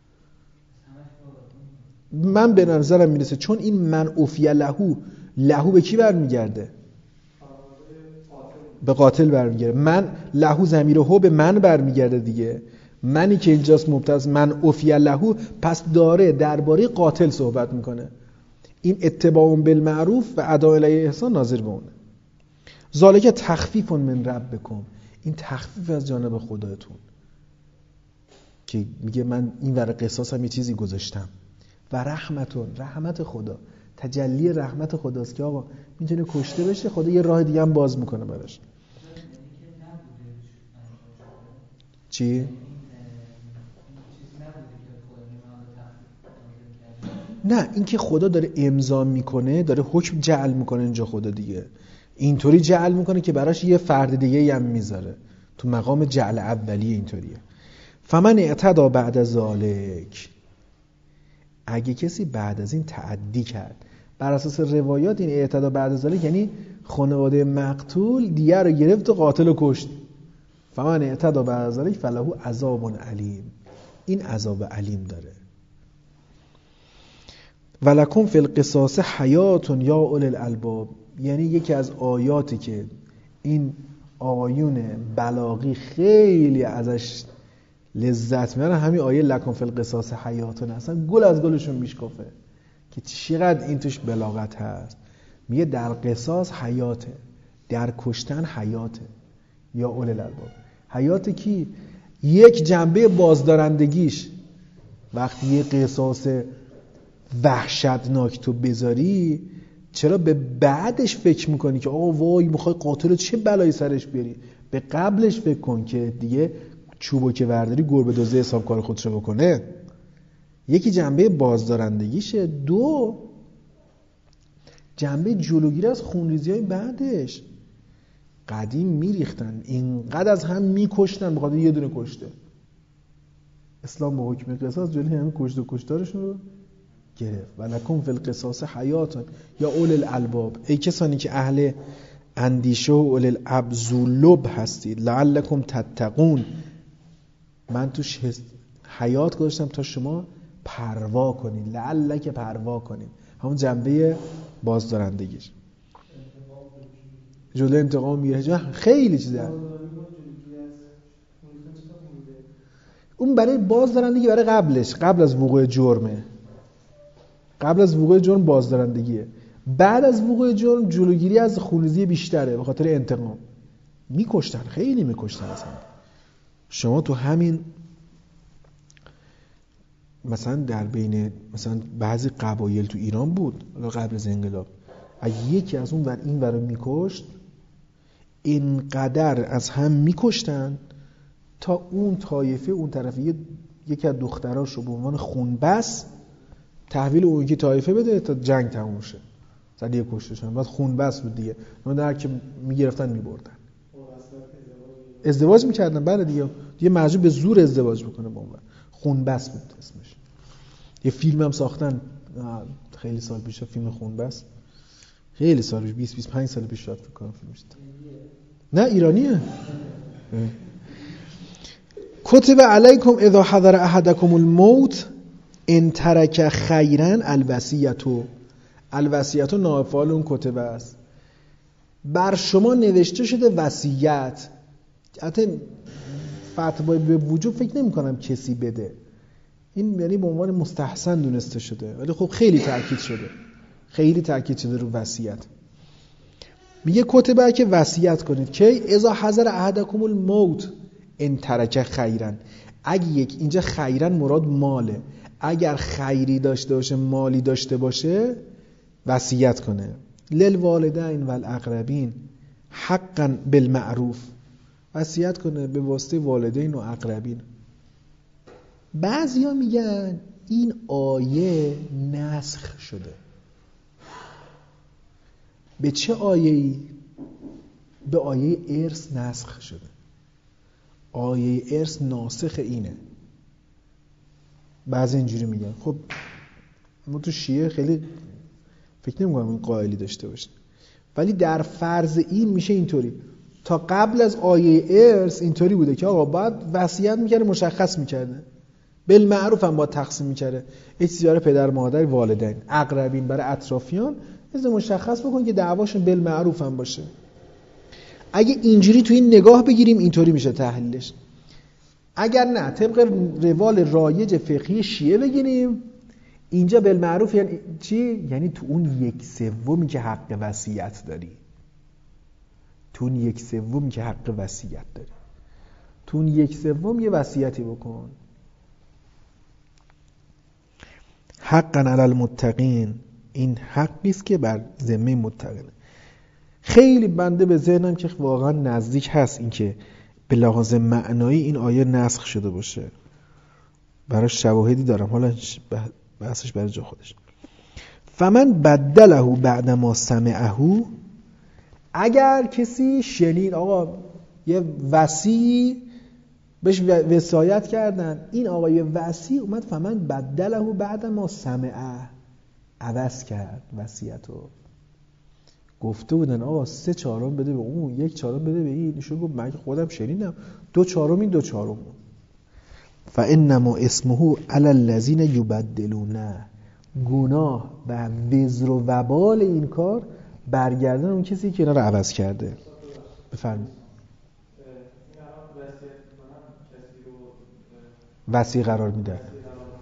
من به نظرم میرسه چون این من عفی له، له به کی برمیگرده؟ به قاتل برمیگرده. من له ضمیر هو به من برمیگرده دیگه. منی که اینجاست مبتز من عفی له، پس داره درباره قاتل صحبت میکنه. این اتباع بالمعروف و اداء الیه احسان ناظر به اونه. ذالک تخفیف من ربکم، این تخفیف از جانب خدایتون که میگه من این ور قصاصم یه چیزی گذاشتم. و رحمتون، رحمت خدا، تجلی رحمت خداست که آقا میتونه کشته بشه، خدا یه راه دیگه هم باز میکنه براش. چی؟ نه، این که خدا داره امضا میکنه، داره حکم جعل میکنه اینجا خدا دیگه. اینطوری جعل میکنه که براش یه فرد دیگه هم میذاره، تو مقام جعل اولیه اینطوریه. فمن اعتدا بعد ذالک، اگه کسی بعد از این تعدی کرد، بر اساس روایات این اعتدا بعد از ذالک یعنی خانواده مقتول دیگه رو گرفت و قاتل رو کشت. فمن اعتدا بعد از ذالک فله عذاب علیم، این عذاب علیم داره. ولکم فی القصاص حیات یا اولی الالباب، یعنی یکی از آیاتی که این آیون بلاغی خیلی ازش لذت میبرن همین آیه لکم فی القصاص حیاتون، اصلا گل از گلشون میشکفه که چقدر این توش بلاغت هست. میگه در قصاص حیاته، در کشتن حیاته یا اولی الالباب. حیات کی؟ یک جنبه بازدارندگیش. وقتی یه قصاص وحشتناک تو بذاری، چرا به بعدش فکر میکنی که آقا وای میخوای قاتل چه بلایی سرش بیاری؟ به قبلش فکر کن که دیگه چوبو که ورداری گربه دوزه حساب کار خودش رو بکنه. یکی جنبه بازدارندگیشه، دو جنبه جلوگیری از خونریزی های بعدش. قدیم میریختن اینقدر از هم میکشتن بخاطر یه دونه کشته. اسلام با حکم قصاص جلوی همه کشت و کشتارشون رو گرفت. ولکم فی القصاص حیات یا اولی الالباب، ای کسانی که اهل اندیشه و اولی الابزولب هستید، لعلکم تتقون، من توش حیات گذاشتم تا شما پروا کنید، لعلک پروا کنید، همون جنبه بازدارندگیش. جلوی انتقام میگیره، خیلی چیزه اون برای بازدارندگی، برای قبلش، قبل از وقوع جرمه، قبل از وقوع جرم بازدارندگیه، بعد از وقوع جرم جلوگیری از خونریزی بیشتره به خاطر انتقام. میکشتن، خیلی میکشتن اصلا. شما تو همین مثلا در بین مثلا بعضی قبایل تو ایران بود قبل از انقلاب، اگه یکی از اون ور این ور رو میکشت اینقدر از هم میکشتن تا اون طایفه اون طرفی یکی از دختراش رو به عنوان خونبس تحویل اون یکی طایفه بده تا جنگ تموم شه. زدی کشتشن، بعد خونبس بود دیگه، اون در که میگرفتن میبردن، ازدواج میکردن بعد دیگه دیگه مجبور به زور ازدواج بکنه با اون. خونبس بود اسمش. یه فیلم هم ساختن خیلی سال پیش، فیلم خونبس، خیلی سال پیش، بیست بیست و پنج سال پیش شد فکر کنم فیلمش. نه ایرانیه. کتب علیکم اذا حضر احدکم الموت ان ترک خیرا الوصیت. الوصیت نائب فاعل اون کتبه است. بر شما نوشته شده وصیت. حتی فتوای به وجوب فکر نمی کنم کسی بده، این یعنی به عنوان مستحسن دونسته شده، ولی خب خیلی تاکید شده، خیلی تاکید شده رو وصیت. میگه کتبه که وصیت کنید که اذا حضر احدکم الموت ان ترک خیرا. اگه یک، اینجا خیرا مراد ماله، اگر خیری داشته باشه، مالی داشته باشه، وصیت کنه. للوالدین والاقربین حقا بالمعروف، وصیت کنه به واسطه والدین و اقربین. بعضیا میگن این آیه نسخ شده. به چه آیه‌ای؟ به آیه ارث نسخ شده. آیه ارث ناسخ اینه. بعضی اینجوری میگن. خب ما تو شیعه خیلی فکر نمی‌کنم این قائلی داشته باشیم، ولی در فرض این میشه اینطوری. تا قبل از آیه ارث اینطوری بوده که آقا باید وصیت میکرده، مشخص میکرده، بالمعروف هم باید تقسیم میکرده، اجتیار پدر مادر والدین اقربین برای اطرافیان، از مشخص بکن که دعواشون بالمعروف هم باشه. اگه اینجوری تو این نگاه بگیریم اینطوری میشه تحلیلش. اگر نه طبق روال رایج فقهی شیعه بگیریم، اینجا بالمعروف یعنی چی؟ یعنی تو اون یک سومی که حق وصیت داری، تو اون یک سومی که حق وصیت داری، تو اون یک سوم یه وصیتی بکن. حقا علی المتقین، این حقی است که بر ذمه متقینه. خیلی بنده به ذهنم که واقعا نزدیک هست این که به لحاظ معنایی این آیه نسخ شده باشه. براش شواهدی دارم، حالا بحثش برای جا خودش. فمن بدله بعد ما سمعه، اگر کسی شنید آقا یه وصی بهش وصایت کردن، این آقای وصی اومد فمن بدله بعد ما سمعه، عوض کرد وصیتو. گفته بودن آقا سه چهارم بده به اون، یک چهارم بده به این، ایشون گفت من خودم شنیدم دو چهارم این دو چهارم. فانما اسمه علی الذین یبدلون، گناه و وزر و وبال این کار برگردن اون کسی که اینا رو عوض کرده. بفرمایید. وصی قرار میده. بعد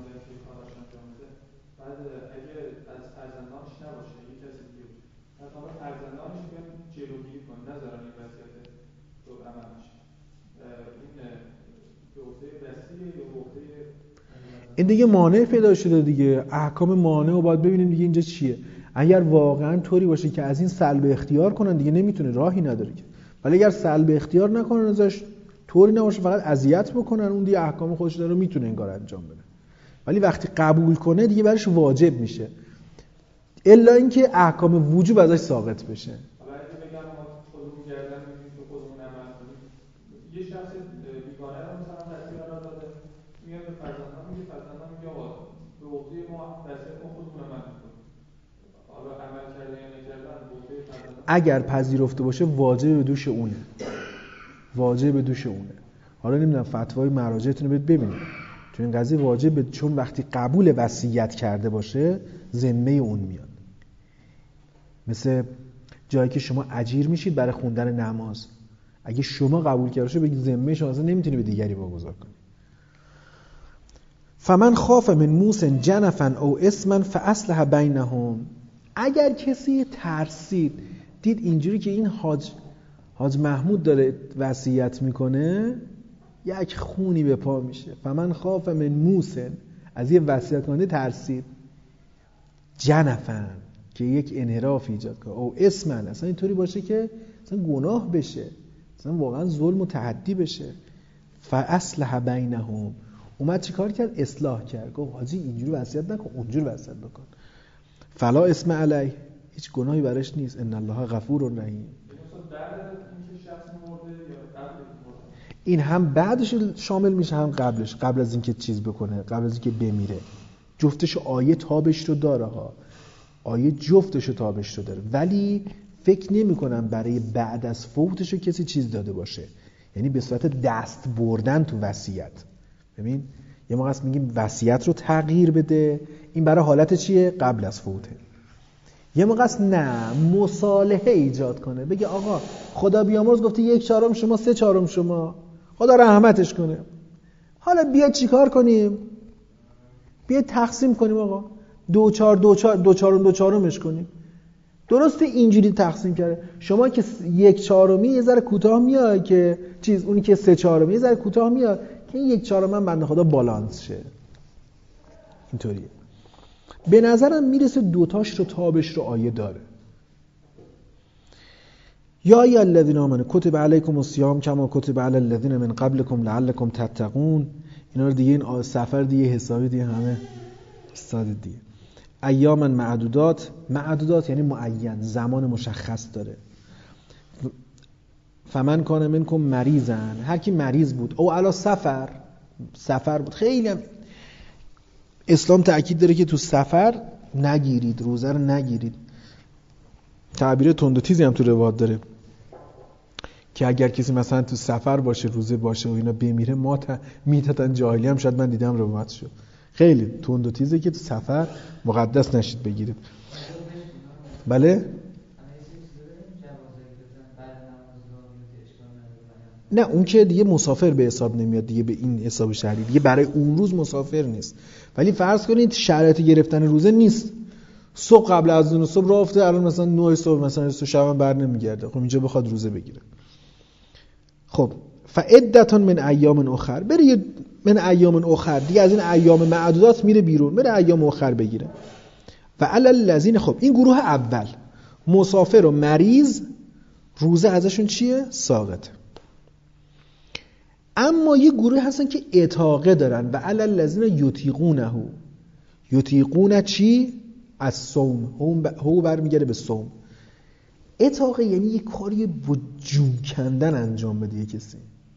اگه از فرزندانش نباشه یه کسی دیگه باشه، بعد حالا فرزندانش بیان جلوگیری کنن، نذارن این وصیت رو عمل بشه، این به عهده وصیه یا به عهده این دیگه مانع پیدا شده دیگه. احکام مانع رو باید ببینیم دیگه اینجا چیه. اگر واقعا طوری باشه که از این سلب اختیار کنن دیگه نمیتونه، راهی نداره که. ولی اگر سلب اختیار نکنن ازش، طوری نباشه فقط اذیت بکنن، اون دیگه احکام خودش داره میتونه این کارو انجام بده. ولی وقتی قبول کنه دیگه برش واجب میشه، الا اینکه احکام وجوب ازش ساقط بشه. حالا اگه بگم ما خودمون گردن میگیریم که خودمون عمل کنیم، یه شخص بیگانه رو مثلا وصی قرار داده، میاد به فرزندان میگه، فرزندان میگه آقا به عهده ما وصیت ما خودمون عمل میکنیم، حالا عمل کرده یا نکردن به عهده فرزندان. اگر پذیرفته باشه واجب به دوش اونه، واجب به دوش اونه. حالا نمیدونم فتوای مراجعتون رو ببینید تو این قضیه واجب، چون وقتی قبول وصیت کرده باشه ذمه اون میاد. مثل جایی که شما اجیر میشید برای خوندن نماز، اگه شما قبول کرده باشه بگید ذمه شما اصلا نمیتونی به دیگری واگذار کنی. فمن خاف من موس جنفا او اسما فاصلح بینهم، اگر کسی ترسید دید اینجوری که این حاج حاج محمود داره وصیت میکنه، یک خونی به پا میشه. فمن خاف من موسن، از یه وصیت کننده ترسید، جنفن که یک انحراف ایجاد کنه، او اسمن اصلا اینطوری باشه که اصلا گناه بشه، اصلا واقعا ظلم و تعدی بشه. فاصلح بینهم، اومد چیکار کرد؟ اصلاح کرد، گفت حاجی اینجوری وصیت نکن، اونجوری وصیت بکن. فلا اسم علیه، هیچ گناهی برش نیست. ان الله غفور رحیم. این هم بعدش شامل میشه هم قبلش، قبل از اینکه چیز بکنه، قبل از اینکه بمیره. جفتش آیه تابش رو داره ها، آیه جفتش رو تابش رو داره، ولی فکر نمی کنم برای بعد از فوتش رو کسی چیز داده باشه، یعنی به صورت دست بردن تو وصیت. ببین یه موقع است میگیم وصیت رو تغییر بده، این برای حالت چیه؟ قبل از فوته. یه موقع است نه، مصالحه ایجاد کنه، بگه آقا خدا بیامرز گفته یک چهارم شما، سه چهارم شما، خدا رحمتش کنه، حالا بیا چیکار کنیم؟ بیا تقسیم کنیم آقا، دو چهار دو چهار دو چهارم دو چهارمش کنیم. درسته اینجوری تقسیم کرده، شما که یک چهارمی یه ذره کوتاه میاد که چیز، اونی که سه چهارمی یه ذره کوتاه میاد که این یک چهارم من بنده خدا بالانس شه. اینطوریه. به نظرم میرسه دوتاش رو تابش رو آیه داره. یا ای الذین آمنوا کتب علیکم الصیام کما کتب علی الذین من قبلکم لعلکم تتقون. اینا رو دیگه این سفر دیگه حسابی دیگه همه استاد دیگه. ایاما معدودات، معدودات یعنی معین، زمان مشخص داره. فمن کان منکم مریضن، هر کی مریض بود، او علی سفر، سفر بود. خیلی هم اسلام تأکید داره که تو سفر نگیرید، روزه رو نگیرید. تعبیر تند و تیزی هم تو روایت داره که اگر کسی مثلا تو سفر باشه، روزه باشه و اینا بمیره، ما میتتن جاهلی هم شاید من دیدم روایت شد. خیلی تند و تیزه که تو سفر مقدس نشید بگیرید. بله؟ نه اون که دیگه مسافر به حساب نمیاد دیگه، به این حساب شهری دیگه، برای اون روز مسافر نیست. ولی فرض کنید شرایط گرفتن روزه نیست، صبح قبل از اون صبح راه افته، الان مثلا نه صبح مثلا شب بر نمیگرده، خب اینجا بخواد روزه بگیره. خب فعدتون من ایام اخر، بره من ایام اخر دیگه، از این ایام معدودات میره بیرون، بره ایام اخر بگیره. و علی الذین، خب این گروه اول مسافر و مریض روزه ازشون چیه؟ ساقطه. اما یه گروه هستن که اطاقه دارن و علی الذین یطیقونه، یطیقونه چی؟ از صوم، هو برمیگره به صوم. اطاقه یعنی یه کاری با جون کندن انجام بده، یه کسی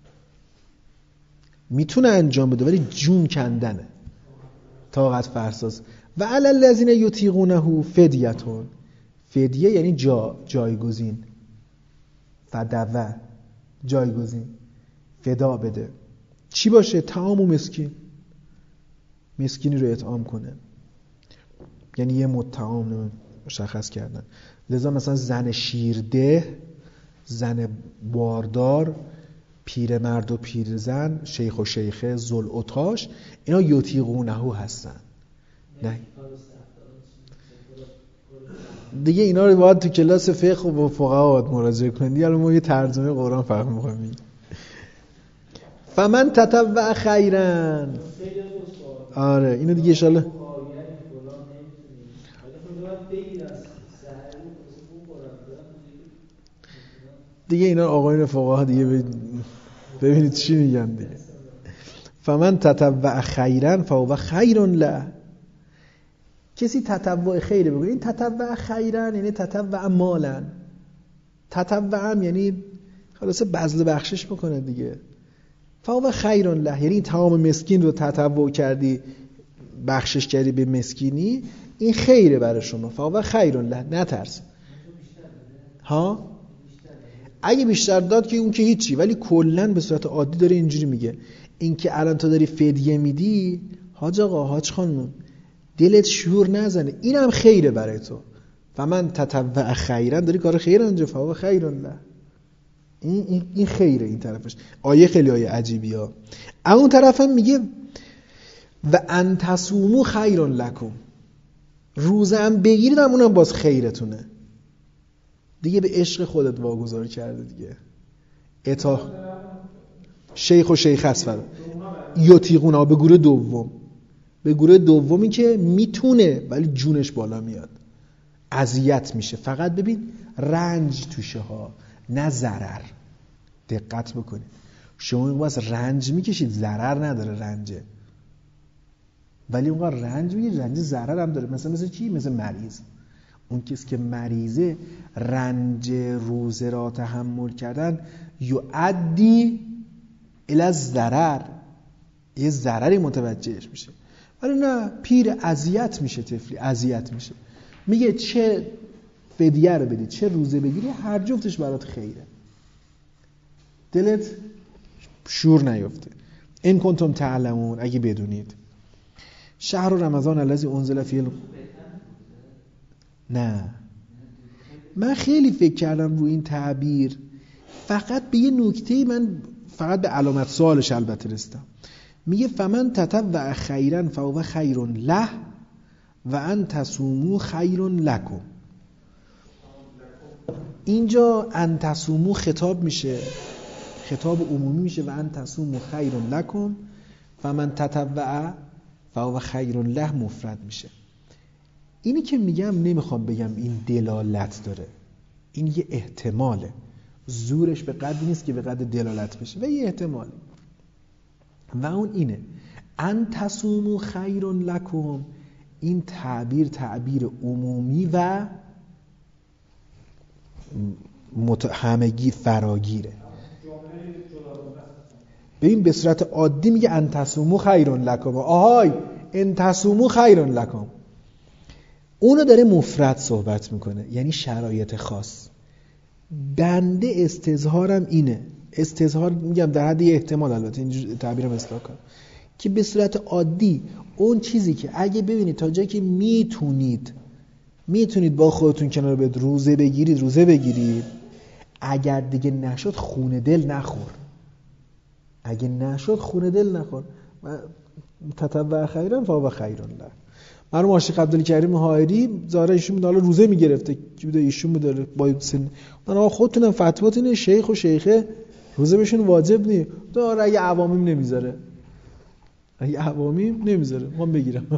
میتونه انجام بده ولی جون کندنه، طاقت فرساز. و علی الذین یطیقونه فدیتون، فدیه یعنی جا، جایگزین، فدوه جایگزین، فدا بده. چی باشه؟ طعام و مسکین، مسکینی رو اطعام کنه، یعنی یه مد طعام مشخص کردن. لذا مثلا زن شیرده، زن باردار، پیرمرد و پیرزن، شیخ و شیخه، ذوالعطاش، اینا یطیقونه هستن. نه دیگه اینا رو باید تو کلاس فقه و فقها باید مراجعه کنید. الان ما یه ترجمه قرآن فقط می‌خوایم. فمن تطوع خیرا، آره اینو دیگه ان شاء الله دیگه اینا آقایون فقها دیگه ببینید چی میگن دیگه. فمن تطوع خیرا فهو خیر له، کسی تطوع خیره بگه، این تطوع خیرا یعنی تطوع مالا، تطوع هم یعنی خلاصه بذل بخشش بکنه دیگه. فهو خیر له یعنی تمام مسکین رو تطوع کردی، بخشش کردی به مسکینی، این خیره برای شما. فهو خیر له، نترس. ها اگه بیشتر داد که اون که هیچی، ولی کلن به صورت عادی داره اینجوری میگه، این که الان تو داری فدیه میدی، حاج آقا، حاج خانم، دلت شور نزنه، اینم خیره برای تو. فمن تطوع خیرا، داری کار خیر انجام، فهو خیر له، این این این خیره. این طرفش آیه خیلی آیه عجیبی ها. اون طرف هم میگه و ان تصوموا خیر لکم، روزه هم بگیرید، هم اونم باز خیرتونه دیگه، به عشق خودت واگذار کرده دیگه. اتا شیخ و شیخ هست یطیقونا به گروه دوم، به گروه دومی که میتونه ولی جونش بالا میاد، اذیت میشه. فقط ببین رنج توشه ها، نه ضرر. دقت بکنید، شما این واسه رنج میکشید، ضرر نداره رنجه، ولی اونقدر رنج میگه رنج ضرر هم داره. مثلا مثل چی؟ مثل مریض. اون کسی که مریضه رنج روزه را تحمل کردن یعدی الی الضرر، یه ضرری متوجهش میشه. ولی نه، پیر اذیت میشه، طفلی اذیت میشه، میگه چه فدیه رو بدی چه روزه بگیری هر جفتش برات خیره، دلت شور نیفته. این کنتم تعلمون، اگه بدونید. شهر رمضان الذی انزل فیه ال... نه من خیلی فکر کردم رو این تعبیر، فقط به یه نکته من فقط به علامت سوالش البته رسیدم. میگه فمن تطوع خیرا فهو خیر له و ان تصوموا خیر لکم. اینجا ان تصوموا خطاب میشه، خطاب عمومی میشه، و ان تصوموا خیر لکم، فمن تطوع فهو خیر له مفرد میشه. اینی که میگم نمیخوام بگم این دلالت داره، این یه احتماله، زورش به قدر نیست که به قدر دلالت بشه و یه احتماله. و اون اینه ان تصوموا خیر لکم، این تعبیر تعبیر عمومی و همگی فراگیره. ببین به صورت عادی میگه ان تصوموا خیر لکم، آهای ان تصوموا خیر لکم، اونو داره مفرد صحبت میکنه، یعنی شرایط خاص. بنده استظهارم اینه، استظهار میگم در حد یه احتمال، البته اینجور تعبیرم اصلاح کنم، که به صورت عادی اون چیزی که اگه ببینید تا جایی که میتونید میتونید با خودتون کنار بید روزه بگیرید روزه بگیرید، اگر دیگه نشد خونه دل نخور، اگه نشد خونه دل نخور. تطوع خیرا فهو خیر له. مرحوم عاشق عبدالکریم حائری ظاهرا ایشون بود، حالا روزه میگرفته کی بوده، ایشون بود با سن. من آقا خودتونم فتواتون اینه شیخ و شیخه روزه بهشون واجب نی، داره اگه عوامیم نمیذاره، اگه عوامیم نمیذاره من بگیرم.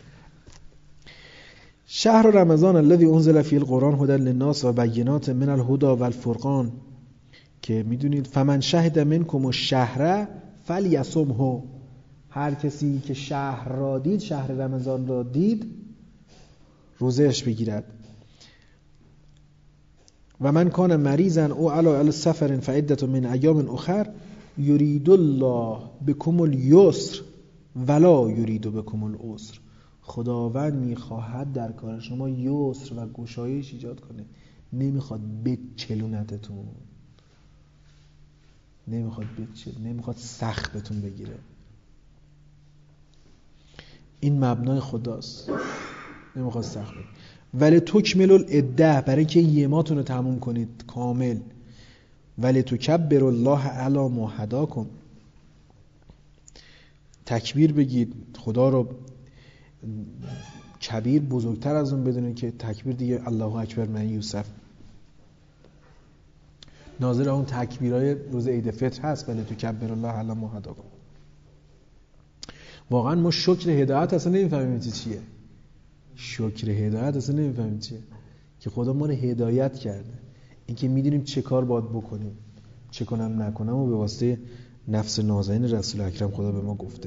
شهر رمضان الذی انزل فیه القرآن هدی للناس و بینات من الهدی و الفرقان، که میدونید فمن شهد منکم الشهر فلیصمه، هر کسی که شهر را دید، شهر رمضان را دید، روزهش بگیرد. و من کان مریضا او علی السفر فعدة من ایام اخر یرید الله بكم اليسر ولا یرید بكم العسر. خداوند میخواهد در کار شما یسر و گشایش ایجاد کنه، نمیخواد بچلونتتون، نمیخواد بچل نمیخواد سخت بهتون بگیره. این مبنای خداست، نمیخواد سخت بگیره. ولی تکملوا العده، برای اینکه یماتون رو تموم کنید کامل. ولی تکبروا الله علی ما هداکم، تکبیر بگید، خدا رو کبیر بزرگتر از اون بدونید که تکبیر دیگه الله اکبر من یوسف، ناظر اون تکبیرهای روز عید فطر هست. ولی تکبروا الله علی ما هداکم. واقعا ما شکر هدایت اصلا نمیفهمیم چیه، شکر هدایت اصلا نمیفهمیم چیه، که خدا ما رو هدایت کرده. این که میدونیم چه کار باید بکنیم، چه کنم نکنم و به واسطه نفس نازنین رسول اکرم خدا به ما گفته.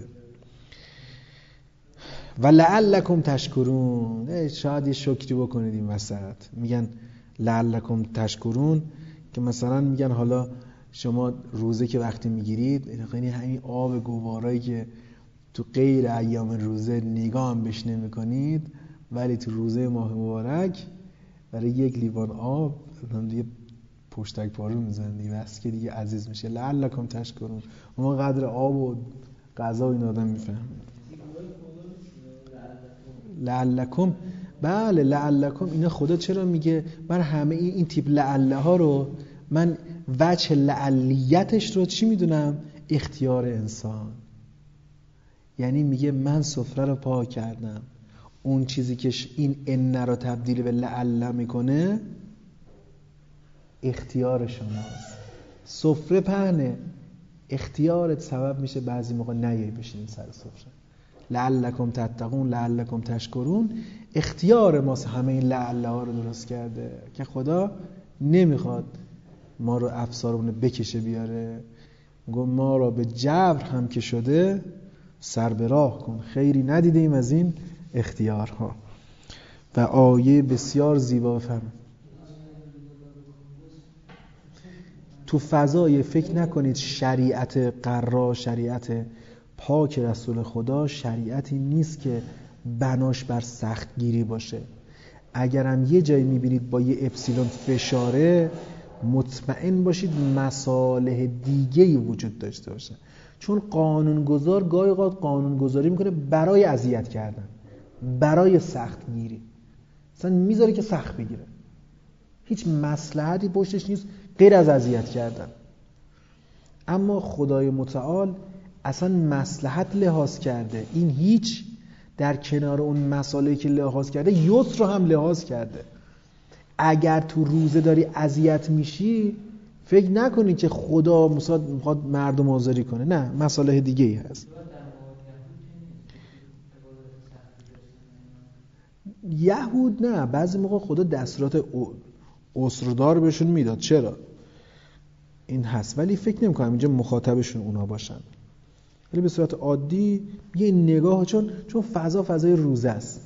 و لعلکم تشکرون، شاید یه شکری بکنید این وسط. میگن لعلکم تشکرون، که مثلا میگن حالا شما روزه که وقتی میگیرید، یعنی همین آب گوارایی که تو غیر ایام روزه نگاه هم بهش نمی کنید، ولی تو روزه ماه مبارک برای یک لیوان آب هم دیگه پشتک پارو میزنید دیگه، بس که دیگه عزیز میشه. لعلکم تشکرون، ما قدر آب و غذا این آدم میفهمه. لعلکم، بله لعلکم، اینا خدا چرا میگه؟ من همه این, این تیپ لعله ها رو، من وجه لعلیتش رو چی میدونم؟ اختیار انسان. یعنی میگه من سفره رو پاک کردم، اون چیزی که این ان رو تبدیل به لعله میکنه اختیار شماست. سفره پهنه، اختیارت سبب میشه بعضی موقع نیای بشینیم سر سفره. لعلکم تتقون لعلکم تشکرون، اختیار ماست همه این لعله ها رو درست کرده که خدا نمیخواد ما رو افسارمون بکشه بیاره. گفت ما را به جبر هم که شده سر به راه کن، خیری ندیدیم از این اختیارها. و آیه بسیار زیبا فهم تو فضای فکر نکنید شریعت قرا، شریعت پاک رسول خدا شریعتی نیست که بناش بر سختگیری باشه. اگرم یه جایی میبینید با یه اپسیلون فشاره، مطمئن باشید مصالح دیگه‌ای وجود داشته باشه. چون قانونگذار گاهی اوقات قانونگذاری میکنه برای اذیت کردن، برای سختگیری، مثلا میذاره که سخت بگیره، هیچ مصلحتی پشتش نیست غیر از اذیت کردن. اما خدای متعال اصلا مصلحت لحاظ کرده، این هیچ در کنار اون مسائلی که لحاظ کرده یسر رو هم لحاظ کرده. اگر تو روزه داری اذیت میشی فکر نکنی که خدا میخواد مردم آزاری کنه، نه، مصالح دیگه ای هست. یهود نه، بعضی موقع خدا دستورات عسردار بهشون میداد، چرا این هست، ولی فکر نمی کنم اینجا مخاطبشون اونا باشن. ولی به صورت عادی یه نگاه، چون چون فضا فضای روزه است،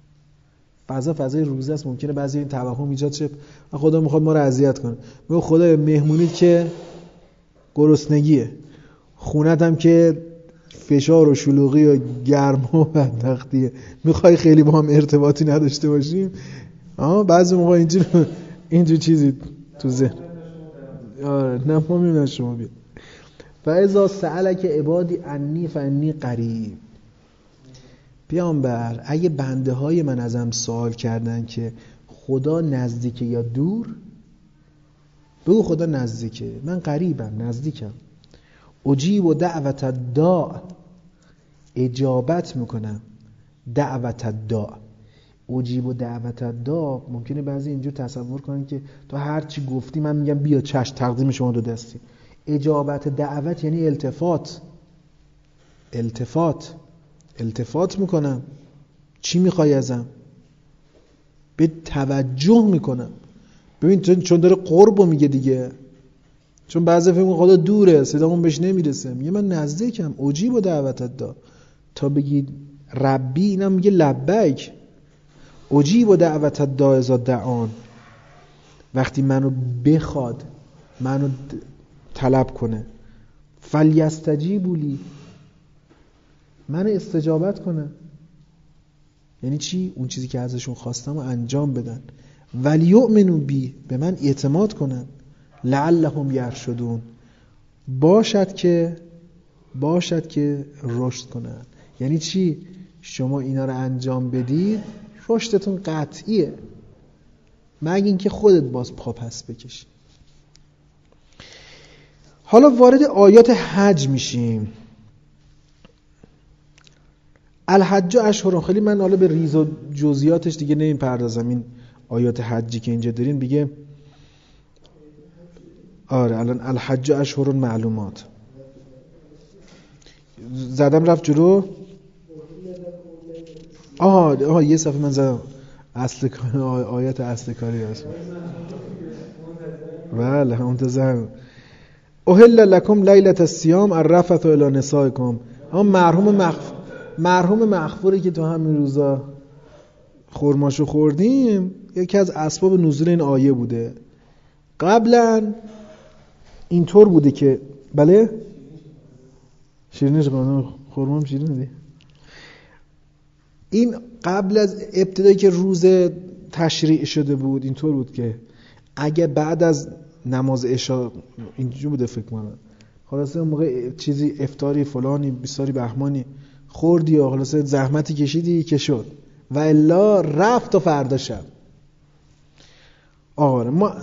فضا فضای روزه است، ممکنه بعضی این توهم ایجاد شه خدا میخواد ما رو اذیت کنه. میگه خدا مهمونیت که گرسنگیه، خونت هم که فشار و شلوغی و گرما و بدبختیه، میخوای خیلی با هم ارتباطی نداشته باشیم. آها بعضی موقع اینجوری اینجوری چیزی تو ذهن. آره نه ما میبینم شما بید فاذا سألک عبادی انی فانی قریب. پیامبر اگه بنده های من ازم سوال کردن که خدا نزدیکه یا دور، بگو خدا نزدیکه، من قریبم، نزدیکم. اجیب و دعوت الداع، اجابت میکنم دعوت الداع. اجیب و دعوت الداع ممکنه بعضی اینجور تصور کنن که تو هر چی گفتی من میگم بیا چشم تقدیم شما دو دستی. اجابت دعوت یعنی التفات، التفات التفات میکنم، چی میخوای ازم، به توجه میکنم. ببین چون داره قربو میگه دیگه، چون بعضی فکر میکنن خدا دوره صدامون بهش نمیرسه، میگه من نزدیکم. اجیب و دعوت الداع، تا بگید ربی اینم میگه لبیک. اجیب و دعوت الداع اذا دعان، وقتی منو بخواد، منو طلب کنه. فلیستجیبوا لی، منو استجابت کنه. یعنی چی؟ اون چیزی که ازشون خواستم رو انجام بدن. ولیؤمنوا بی، به من اعتماد کنن. لعلهم یرشدون، باشد که باشد که رشد کنن. یعنی چی؟ شما اینا رو انجام بدید رشدتون قطعیه، مگه اینکه خودت باز پا پس بکشی. حالا وارد آیات حج میشیم. الحج اشهر، خیلی من حالا به ریز و جزئیاتش دیگه نمیپردازم. این آیات حجی که اینجا دارین بگه آره الان الحج اشهر معلومات زدم رفت جلو. آها آها یه صفحه من زدم اصل کاری، آیات اصل کاری هست. بله منتظرم. احل لکم لیلة الصیام الرفث الی نسائکم. اما مرحوم مغفور مرحوم مغفوری که تو همین روزا خرماشو خوردیم یکی از اسباب نزول این آیه بوده. قبلا اینطور بوده که بله شیرینش قانون خرمام شیرین دی. این قبل از ابتدایی که روز تشریع شده بود اینطور بود که اگه بعد از نماز عشا اینجوری بوده فکر کنم، خلاصه اون موقع چیزی افطاری فلانی بیساری بهمانی خوردی یا خلاصه زحمتی کشیدی که شد و الا رفت تا فردا شب. آره ما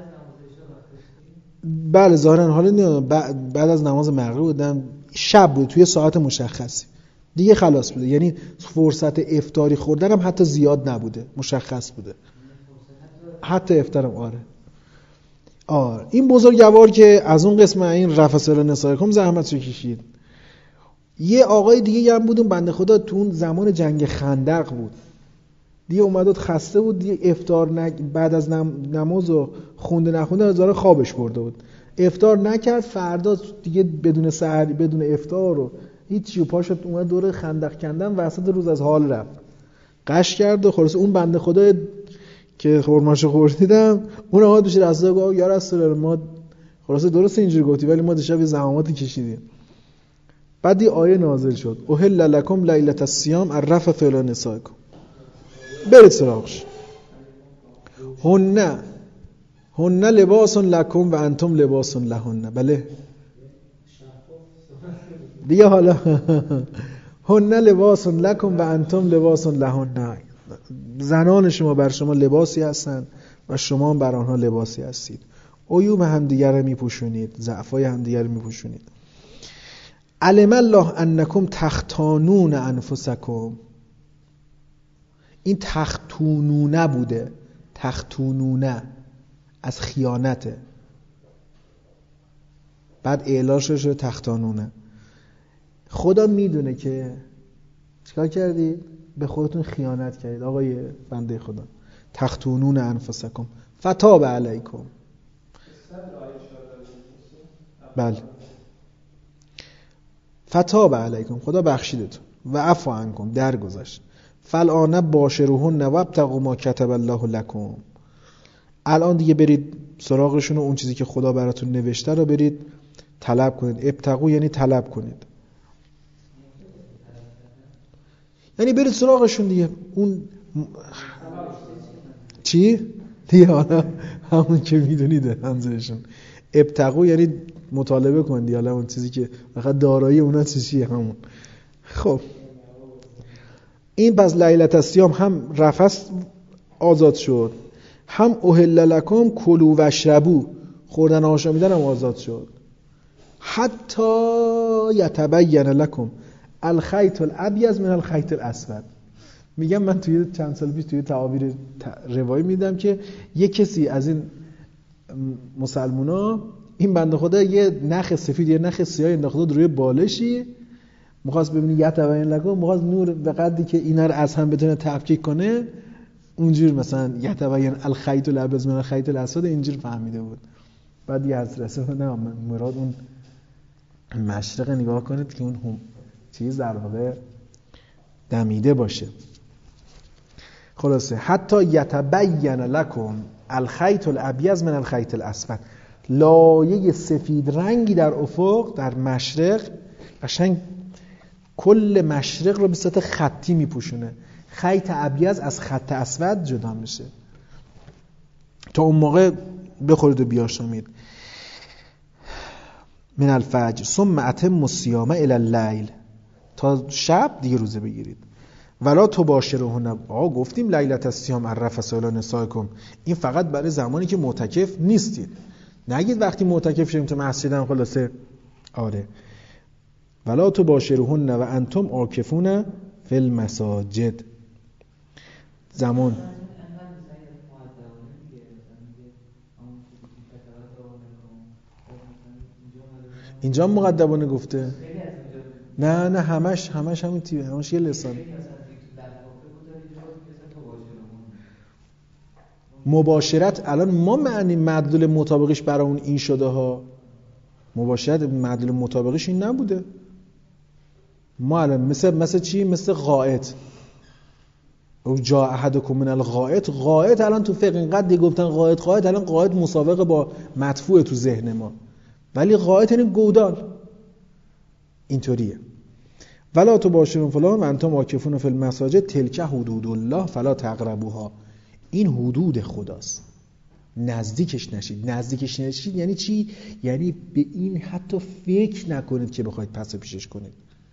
بله ظاهرا حالا بعد از نماز مغرب بودم، شب بود توی ساعت مشخصی دیگه خلاص بوده، یعنی فرصت افطاری خوردن هم حتی زیاد نبوده، مشخص بوده حتی افطارم. آره آه این بزرگوار که از اون قسم این رفس الی نسائکم زحمتشو کشید. یه آقای دیگه هم بود اون بنده خدا تو اون زمان جنگ خندق بود دیگه، اومد خسته بود دیگه، افطار نک... بعد از نم... نماز و خونده نخونده هزار خوابش برده بود، افطار نکرد، فردا دیگه بدون سحری بدون افطار و هیچی و پاشت اومد دور خندق کندن وسط روز از حال رفت، قش کرد و خلاص اون بنده خدا که خرماشو خوردیدم اون آقا دوش رسول گفت یا رسول الله ما خلاص درست اینجوری گفتی ولی ما دیشب یه زحماتی کشیدیم. بعد این آیه نازل شد احل لکم لیلة الصیام الرفث الی نسائکم، برید سراغش. هن هن لباس لکم و انتم لباس لهن. بله دیگه حالا هن لباس لکم و انتم لباس لهن، زنان شما بر شما لباسی هستند و شما هم بر آنها لباسی هستید. عیوب همدیگر رو میپوشونید، ضعفای همدیگر رو میپوشونید. علم الله انکم تختانون انفسکم، این تختونونه بوده، تختونونه از خیانته، بعد اعلان شده تختانونه. خدا میدونه که چیکار کردید؟ به خودتون خیانت کردید آقای بنده خدا. تختونون انفسکم فتاب علیکم. بله فتاب علیکم، خدا بخشیدتون و عفو عنکم، درگذشت. فالآن باشروهن و ابتغوا ما کتب الله لکم، الان دیگه برید سراغشون و اون چیزی که خدا براتون نوشته رو برید طلب کنید. ابتغوا یعنی طلب کنید، یعنی برید سراغشون دیگه. اون چی؟ دیگه حالا همون که میدونید منظورشون ابتغوا یعنی مطالبه کنید، حالا اون چیزی که فقط دارایی اونا چیه همون. خب این پس لیلة الصیام هم رفث آزاد شد، هم احل لکم کلوا واشربوا خوردن آشامیدن هم آزاد شد. حتی یتبین لکم الخیط الابیض من الخیط الاسود. میگم من توی چند سال پیش توی تعابیر روایی میدم که یه کسی از این مسلمونا این بنده خدا یه نخ سفید یه نخ سیاه انداخته روی بالشی، می‌خواست ببینی یتبین لکم، می‌خواست نور به قدری که اینا رو از هم بتونه تفکیک کنه اونجور مثلا یتبین الخیط الابیض من الخیط الاسود اینجور فهمیده بود. بعد یه از رسول نه مراد اون مشرق نگاه کنید که اون هم چیز در واقع دمیده باشه. خلاصه حتی یتبین لکم الخیط الابیض من الخیط الاسود، لایه سفید رنگی در افق در مشرق قشنگ کل مشرق رو به صورت خطی میپوشونه، خیط ابیض از خط اسود جدا میشه. تا اون موقع بخورید و بیاشامید. من الفجر ثم اتموا الصیام الی اللیل، تا شب دیگه روزه بگیرید. ولا تباشرهن، آقا گفتیم لیلة الصیام الرفث الی نسائکم، این فقط برای زمانی که معتکف نیستید، نگید وقتی معتکف شدیم تو مسجدم خلاصه. آره ولا تباشرهن و انتم عاکفون فی المساجد، زمان اینجا مقدمانه گفته. نه نه همش همش همین تیه، همش یه لسان. مباشرت الان ما معنی مدلول مطابقش برای اون این شده ها، مباشرت مدلول مطابقش این نبوده. ما الان مثل مثل چی؟ مثل غائط. او جا احدکم من الغائط، غائط الان تو فقه اینقدر دیگه گفتن غائط غائط، الان غائط مسابقه با مدفوع تو ذهن ما، ولی غائط یعنی گودال. اینطوریه. ولا تباشرون فلان و انتم عاکفون فی المساجد تلک حدود الله فلا تقربوها، این حدود خداست، نزدیکش نشید. نزدیکش نشید یعنی چی؟ یعنی به این حتی فکر نکنید که بخواید پس و پیشش کنید.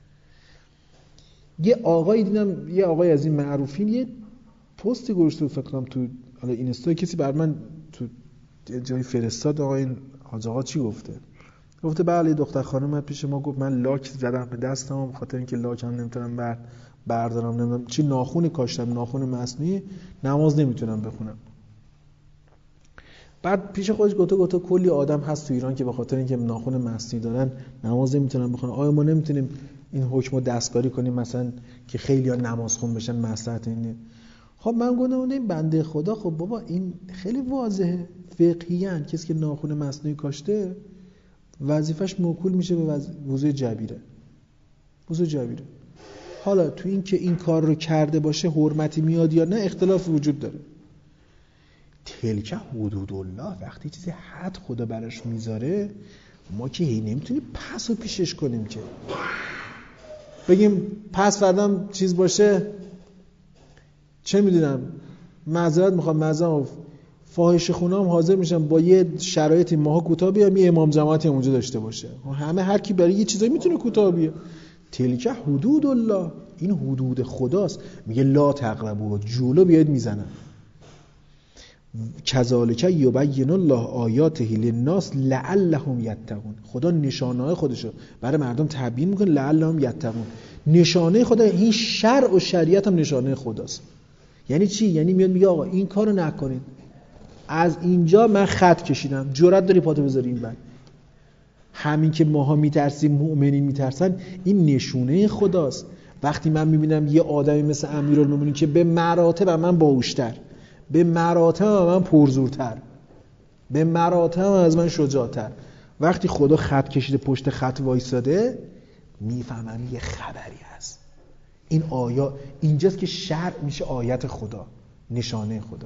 یه آقایی دیدم، یه آقای از این معروفین یه پستی گذاشته فکر کنم تو حالا اینستا، کسی بر من تو جای فرستاد، آقا این حاج آقا چی گفته؟ گفته بله دختر خانم من پیش ما گفت من لاک زدم به دستم به خاطر اینکه لاک هم نمیتونم بر بردارم، نمیدونم چی ناخونی کاشتم، ناخون مصنوعی، نماز نمیتونم بخونم. بعد پیش خودش گفته گفته کلی آدم هست تو ایران که به خاطر اینکه ناخن مصنوعی دارن نماز نمیتونن بخونن. آیا ما نمیتونیم این حکمو دستکاری کنیم مثلا که خیلی‌ها نماز خون بشن؟ مصلحت اینه. خب من گفتم این بنده خدا، خب بابا این خیلی واضحه فقهیاً کسی که ناخن مصنوعی کاشته وظیفش موکول میشه به وضوء جبیره. وضوء جبیره. حالا تو این که این کار رو کرده باشه حرمتی میاد یا نه اختلاف وجود داره. تلک حدود الله، وقتی چیزی حد خدا براش میذاره ما که هی نمیتونیم پس و پیشش کنیم که بگیم پس فردام چیز باشه چه میدونم معذرت میخوام معذرت فاحشه خونام حاضر میشم با یه شرایطی ماها کوتاه بیام یه امام جماعتی اونجا داشته باشه. همه هر کی برای یه چیزایی میتونه کوتاه بیاد. تلک حدود الله، این حدود خداست. میگه لا تقربوا، جلو بیاید میزنن. کذالک یبین الله آیاته للناس لعلهم یتقون. خدا نشانه‌های خودشو برای مردم تبیین میکنه لعلهم یتقون. نشانه خدا این شرع و شریعت هم نشانه خداست. یعنی چی؟ یعنی میاد میگه آقا این کارو نکنید، از اینجا من خط کشیدم، جرأت داری پاتو بذاری این بر. همین که ماها میترسیم مؤمنین میترسن این نشونه خداست. وقتی من میبینم یه آدمی مثل امیرالمومنین که به مراتب من باهوشتر، به مراتب من پرزورتر، به مراتب از من شجاعتر، وقتی خدا خط کشیده پشت خط وایساده میفهمم یه خبری هست. این آیا اینجاست که شرع میشه آیت خدا، نشانه خدا.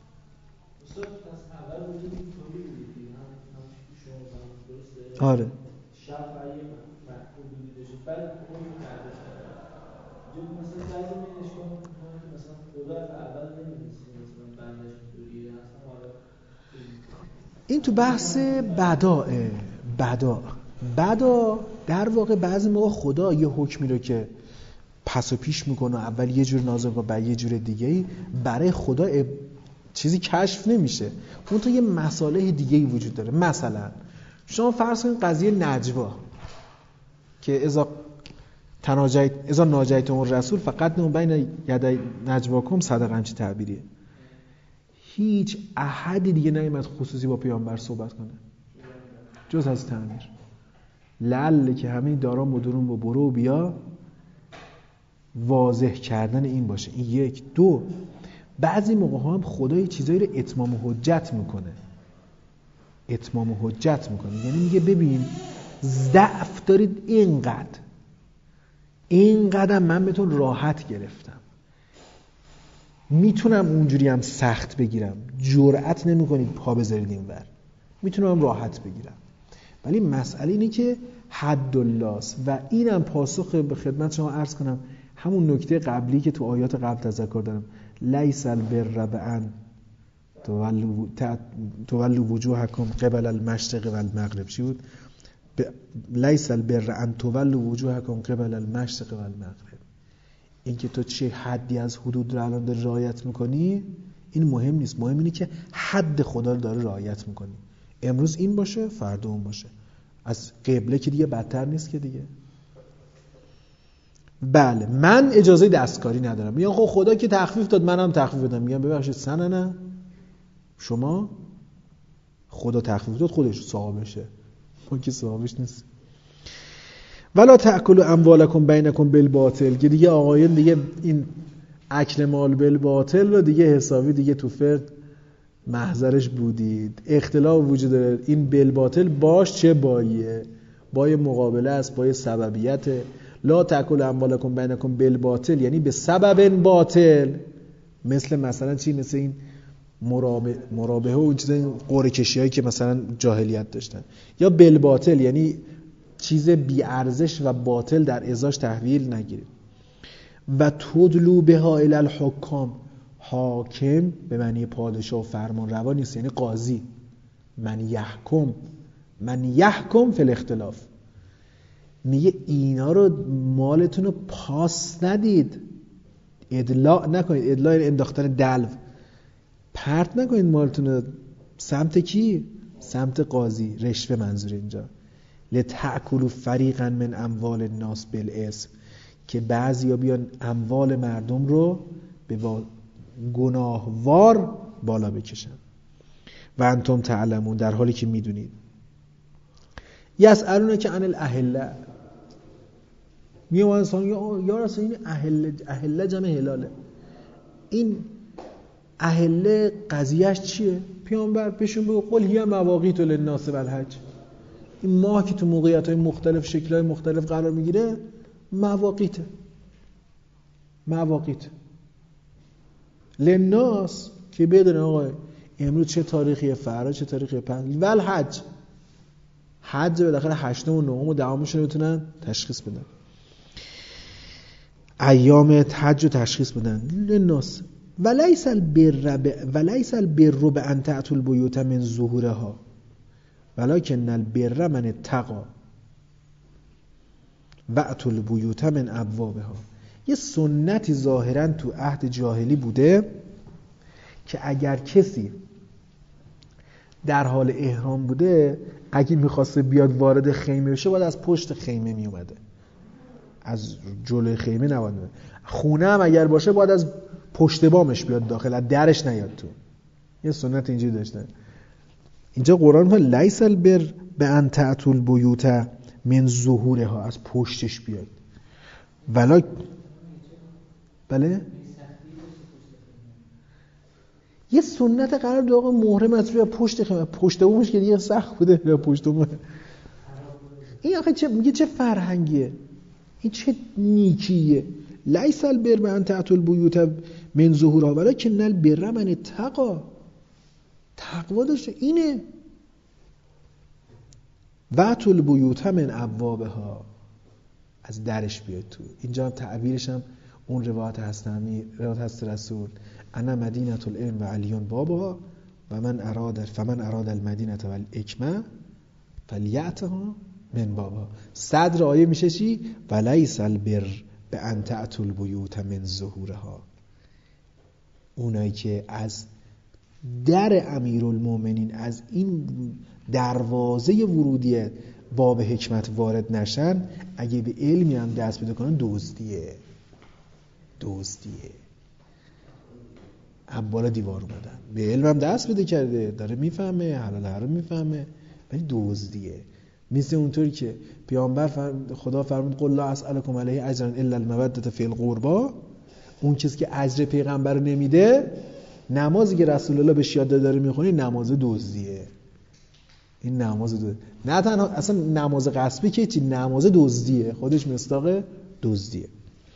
آره شرع برای محدودی داشته بعد اون تعریف کرده مثلا بعضی میگنش که مثلا خدا از اول نمی‌دونسته مثلا بندش اینطوریه اصلا. آره این تو بحث بداعه. بدا بدا در واقع بعضی موقع خدا یه حکمی رو که پس و پیش میکنه اول یه جور نازل کنه بعد یه جور دیگه‌ای، برای خدا چیزی کشف نمیشه. اون تو یه مصالح دیگه‌ای وجود داره. مثلا شما فرض کنید قضیه نجوا که اذا تناجیت اذا ناجیتم الرسول فقط نو بین یدی نجواکم صدقه، همچی تعبیریه. هیچ احدی دیگه نمیاد خصوصی با پیامبر صحبت کنه جز از تعمیر. لعل که همه دارا مدرون با برو و بیا واضح کردن این باشه. این یک. دو، بعضی موقع هم خدا یه چیزایی رو اتمام حجت میکنه. اتمام حجت میکنه یعنی میگه ببین ضعف دارید اینقدر اینقدر من بهتون راحت گرفتم، میتونم اونجوری هم سخت بگیرم، جرأت نمیکنید پا بذارید اینور، میتونم راحت بگیرم. ولی مسئله اینه که حد الله و اینم پاسخ به خدمت شما عرض کنم همون نکته قبلی که تو آیات قبل تذکر دارم. لیس البر بأن تولوا وجوهکم قبل المشرق و المغرب. چی بود؟ لیس البر ان تولوا وجوهکم قبل المشرق و المغرب. این که تو چه حدی از حدود رو الان داری رعایت میکنی این مهم نیست، مهم اینه که حد خدا رو داره رعایت میکنی. امروز این باشه فردا اون باشه. از قبله که دیگه بدتر نیست که دیگه. بله من اجازه دستکاری ندارم. میگم خب خدا که تخفیف داد منم تخفیف بدم. میگم ببخشید سنه نه شما خدا تخفیف داد خودش صاحبشه، ما که صاحبش نیست. ولا تأکلوا اموالکم بینکم بالباطل که دیگه آقایون دیگه این اکل مال بالباطل رو دیگه حسابی دیگه تو فقه محضرش بودید. اختلاف وجود داره این بالباطل باش چه باییه، بای مقابله است، بای سببیت. لا تأکلوا اموالکم بینکم بالباطل یعنی به سبب باطل، مثل مثلا چی؟ مثل این مرابحه مرابحه و اون چیزای قرعه کشی‌هایی که مثلا جاهلیت داشتن. یا بالباطل یعنی چیز بی ارزش و باطل در ازاش تحویل نگیرید. و تدلو بها الی الحکام، حاکم به معنی پادشاه و فرمان روا نیست، یعنی قاضی. من یحکم من یحکم فی الاختلاف، میگه اینا رو مالتون رو پاس ندید، ادلاع نکنید. ادلاع یعنی انداختن دلو، پرت نکنید مالتون رو. سمت کی؟ سمت قاضی. رشوه منظور اینجا. لتأکلوا فریقا من اموال الناس بالاسم، که بعضیا بیان اموال مردم رو به گناهوار بالا بکشن. و انتم تعلمون، در حالی که میدونید. یسالونه که عن الاهله، میومد انسان یا یا راست این اهله، اهله جمع هلاله، این اهله قضیهش چیه؟ پیامبر بهشون بگو قل هی مواقیت للناس والحج، این ماه که تو موقعیت‌های مختلف شکل‌های مختلف قرار میگیره مواقیت، مواقیت للناس که بدون آقا امروز چه تاریخیه، فردا چه تاریخیه، پنج والحج، حج بالاخره هشتم و نهم و دهمش رو بتونن تشخیص بدن، ایام حج رو تشخیص بدن للناس. ولیس البر ب... ولیس البر بان تأتوا البیوت من ظهورها ولکن البر من اتقى وأتوا البیوت من ابوابها. یه سنتی ظاهرا تو عهد جاهلی بوده که اگر کسی در حال احرام بوده، اگه میخواسته بیاد وارد خیمه بشه باید از پشت خیمه میومده، از جلوی خیمه نباید میومده. خونه هم اگر باشه باید از پشت بامش بیاد داخل، از درش نیاد تو. یه سنت اینجوری داشتن. اینجا قرآن میگه لیس البر بان تأتوا البیوت من ظهورها، از پشتش بیاد. ولی بله یه سنت قرار دو آقا محرم از روی پشت خیمه، پشت بومش که دیگه سخت بوده یا پشت بوم. این آخه چه میگه، چه فرهنگیه این، چه نیکیه. لیس البر بان تأتوا البیوت من ظهورها ولکن البر من اتقى، تقوا داشته اینه. وأتوا البیوت من ابوابها، از درش بیاد تو. اینجا هم تعبیرش هم اون روایت هستمی، روایت هست رسول انا مدینه العلم و علیون بابها و من اراد فمن اراد المدینه و الحکمه فلیأتها من بابها. صدر آیه میشه چی؟ ولیس البر بان تأتوا البیوت من ظهورها، اونایی که از در امیرالمومنین، از این دروازه ورودی باب حکمت وارد نشن، اگه به علمی هم دست پیدا کنن دزدیه، دزدیه. بالا دیوار اومدن، به علم هم دست پیدا کرده، داره میفهمه، حلال حرام میفهمه، ولی دزدیه. مثل اونطوری که پیامبر فرم... خدا فرمود قل لا اسألکم علیه اجرا الا المودة فی القربى، اون کسی که اجر پیغمبر رو نمیده، نمازی که رسول الله بهش یاد داره میخونی نماز دزدیه. این نماز دزدیه، نه تنها اصلا نماز غصبی که چی، نماز دزدیه، خودش مصداق دزدیه.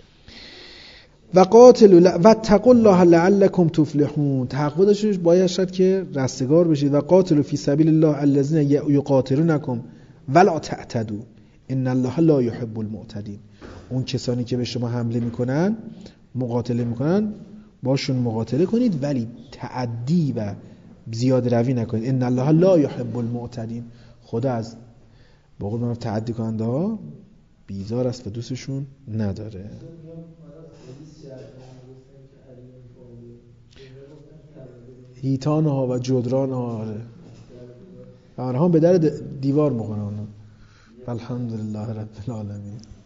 و قاتلوا واتقوا الله لعلکم تفلحون، تقوا داشته باید شد که رستگار بشید. و قاتلوا فی سبیل الله الذین یقاتلونکم ولا تعتدوا ان الله لا یحب المعتدین، اون کسانی که به شما حمله میکنن، مقاتله میکنن، باشون مقاتله کنید ولی تعدی و زیاد روی نکنید. ان الله لا یحب المعتدین، خدا از با قول من تعدی کننده ها بیزار است و دوستشون نداره. هیتان ها و جدران ها، آره هم به در دیوار میخونن. الحمدلله رب العالمین.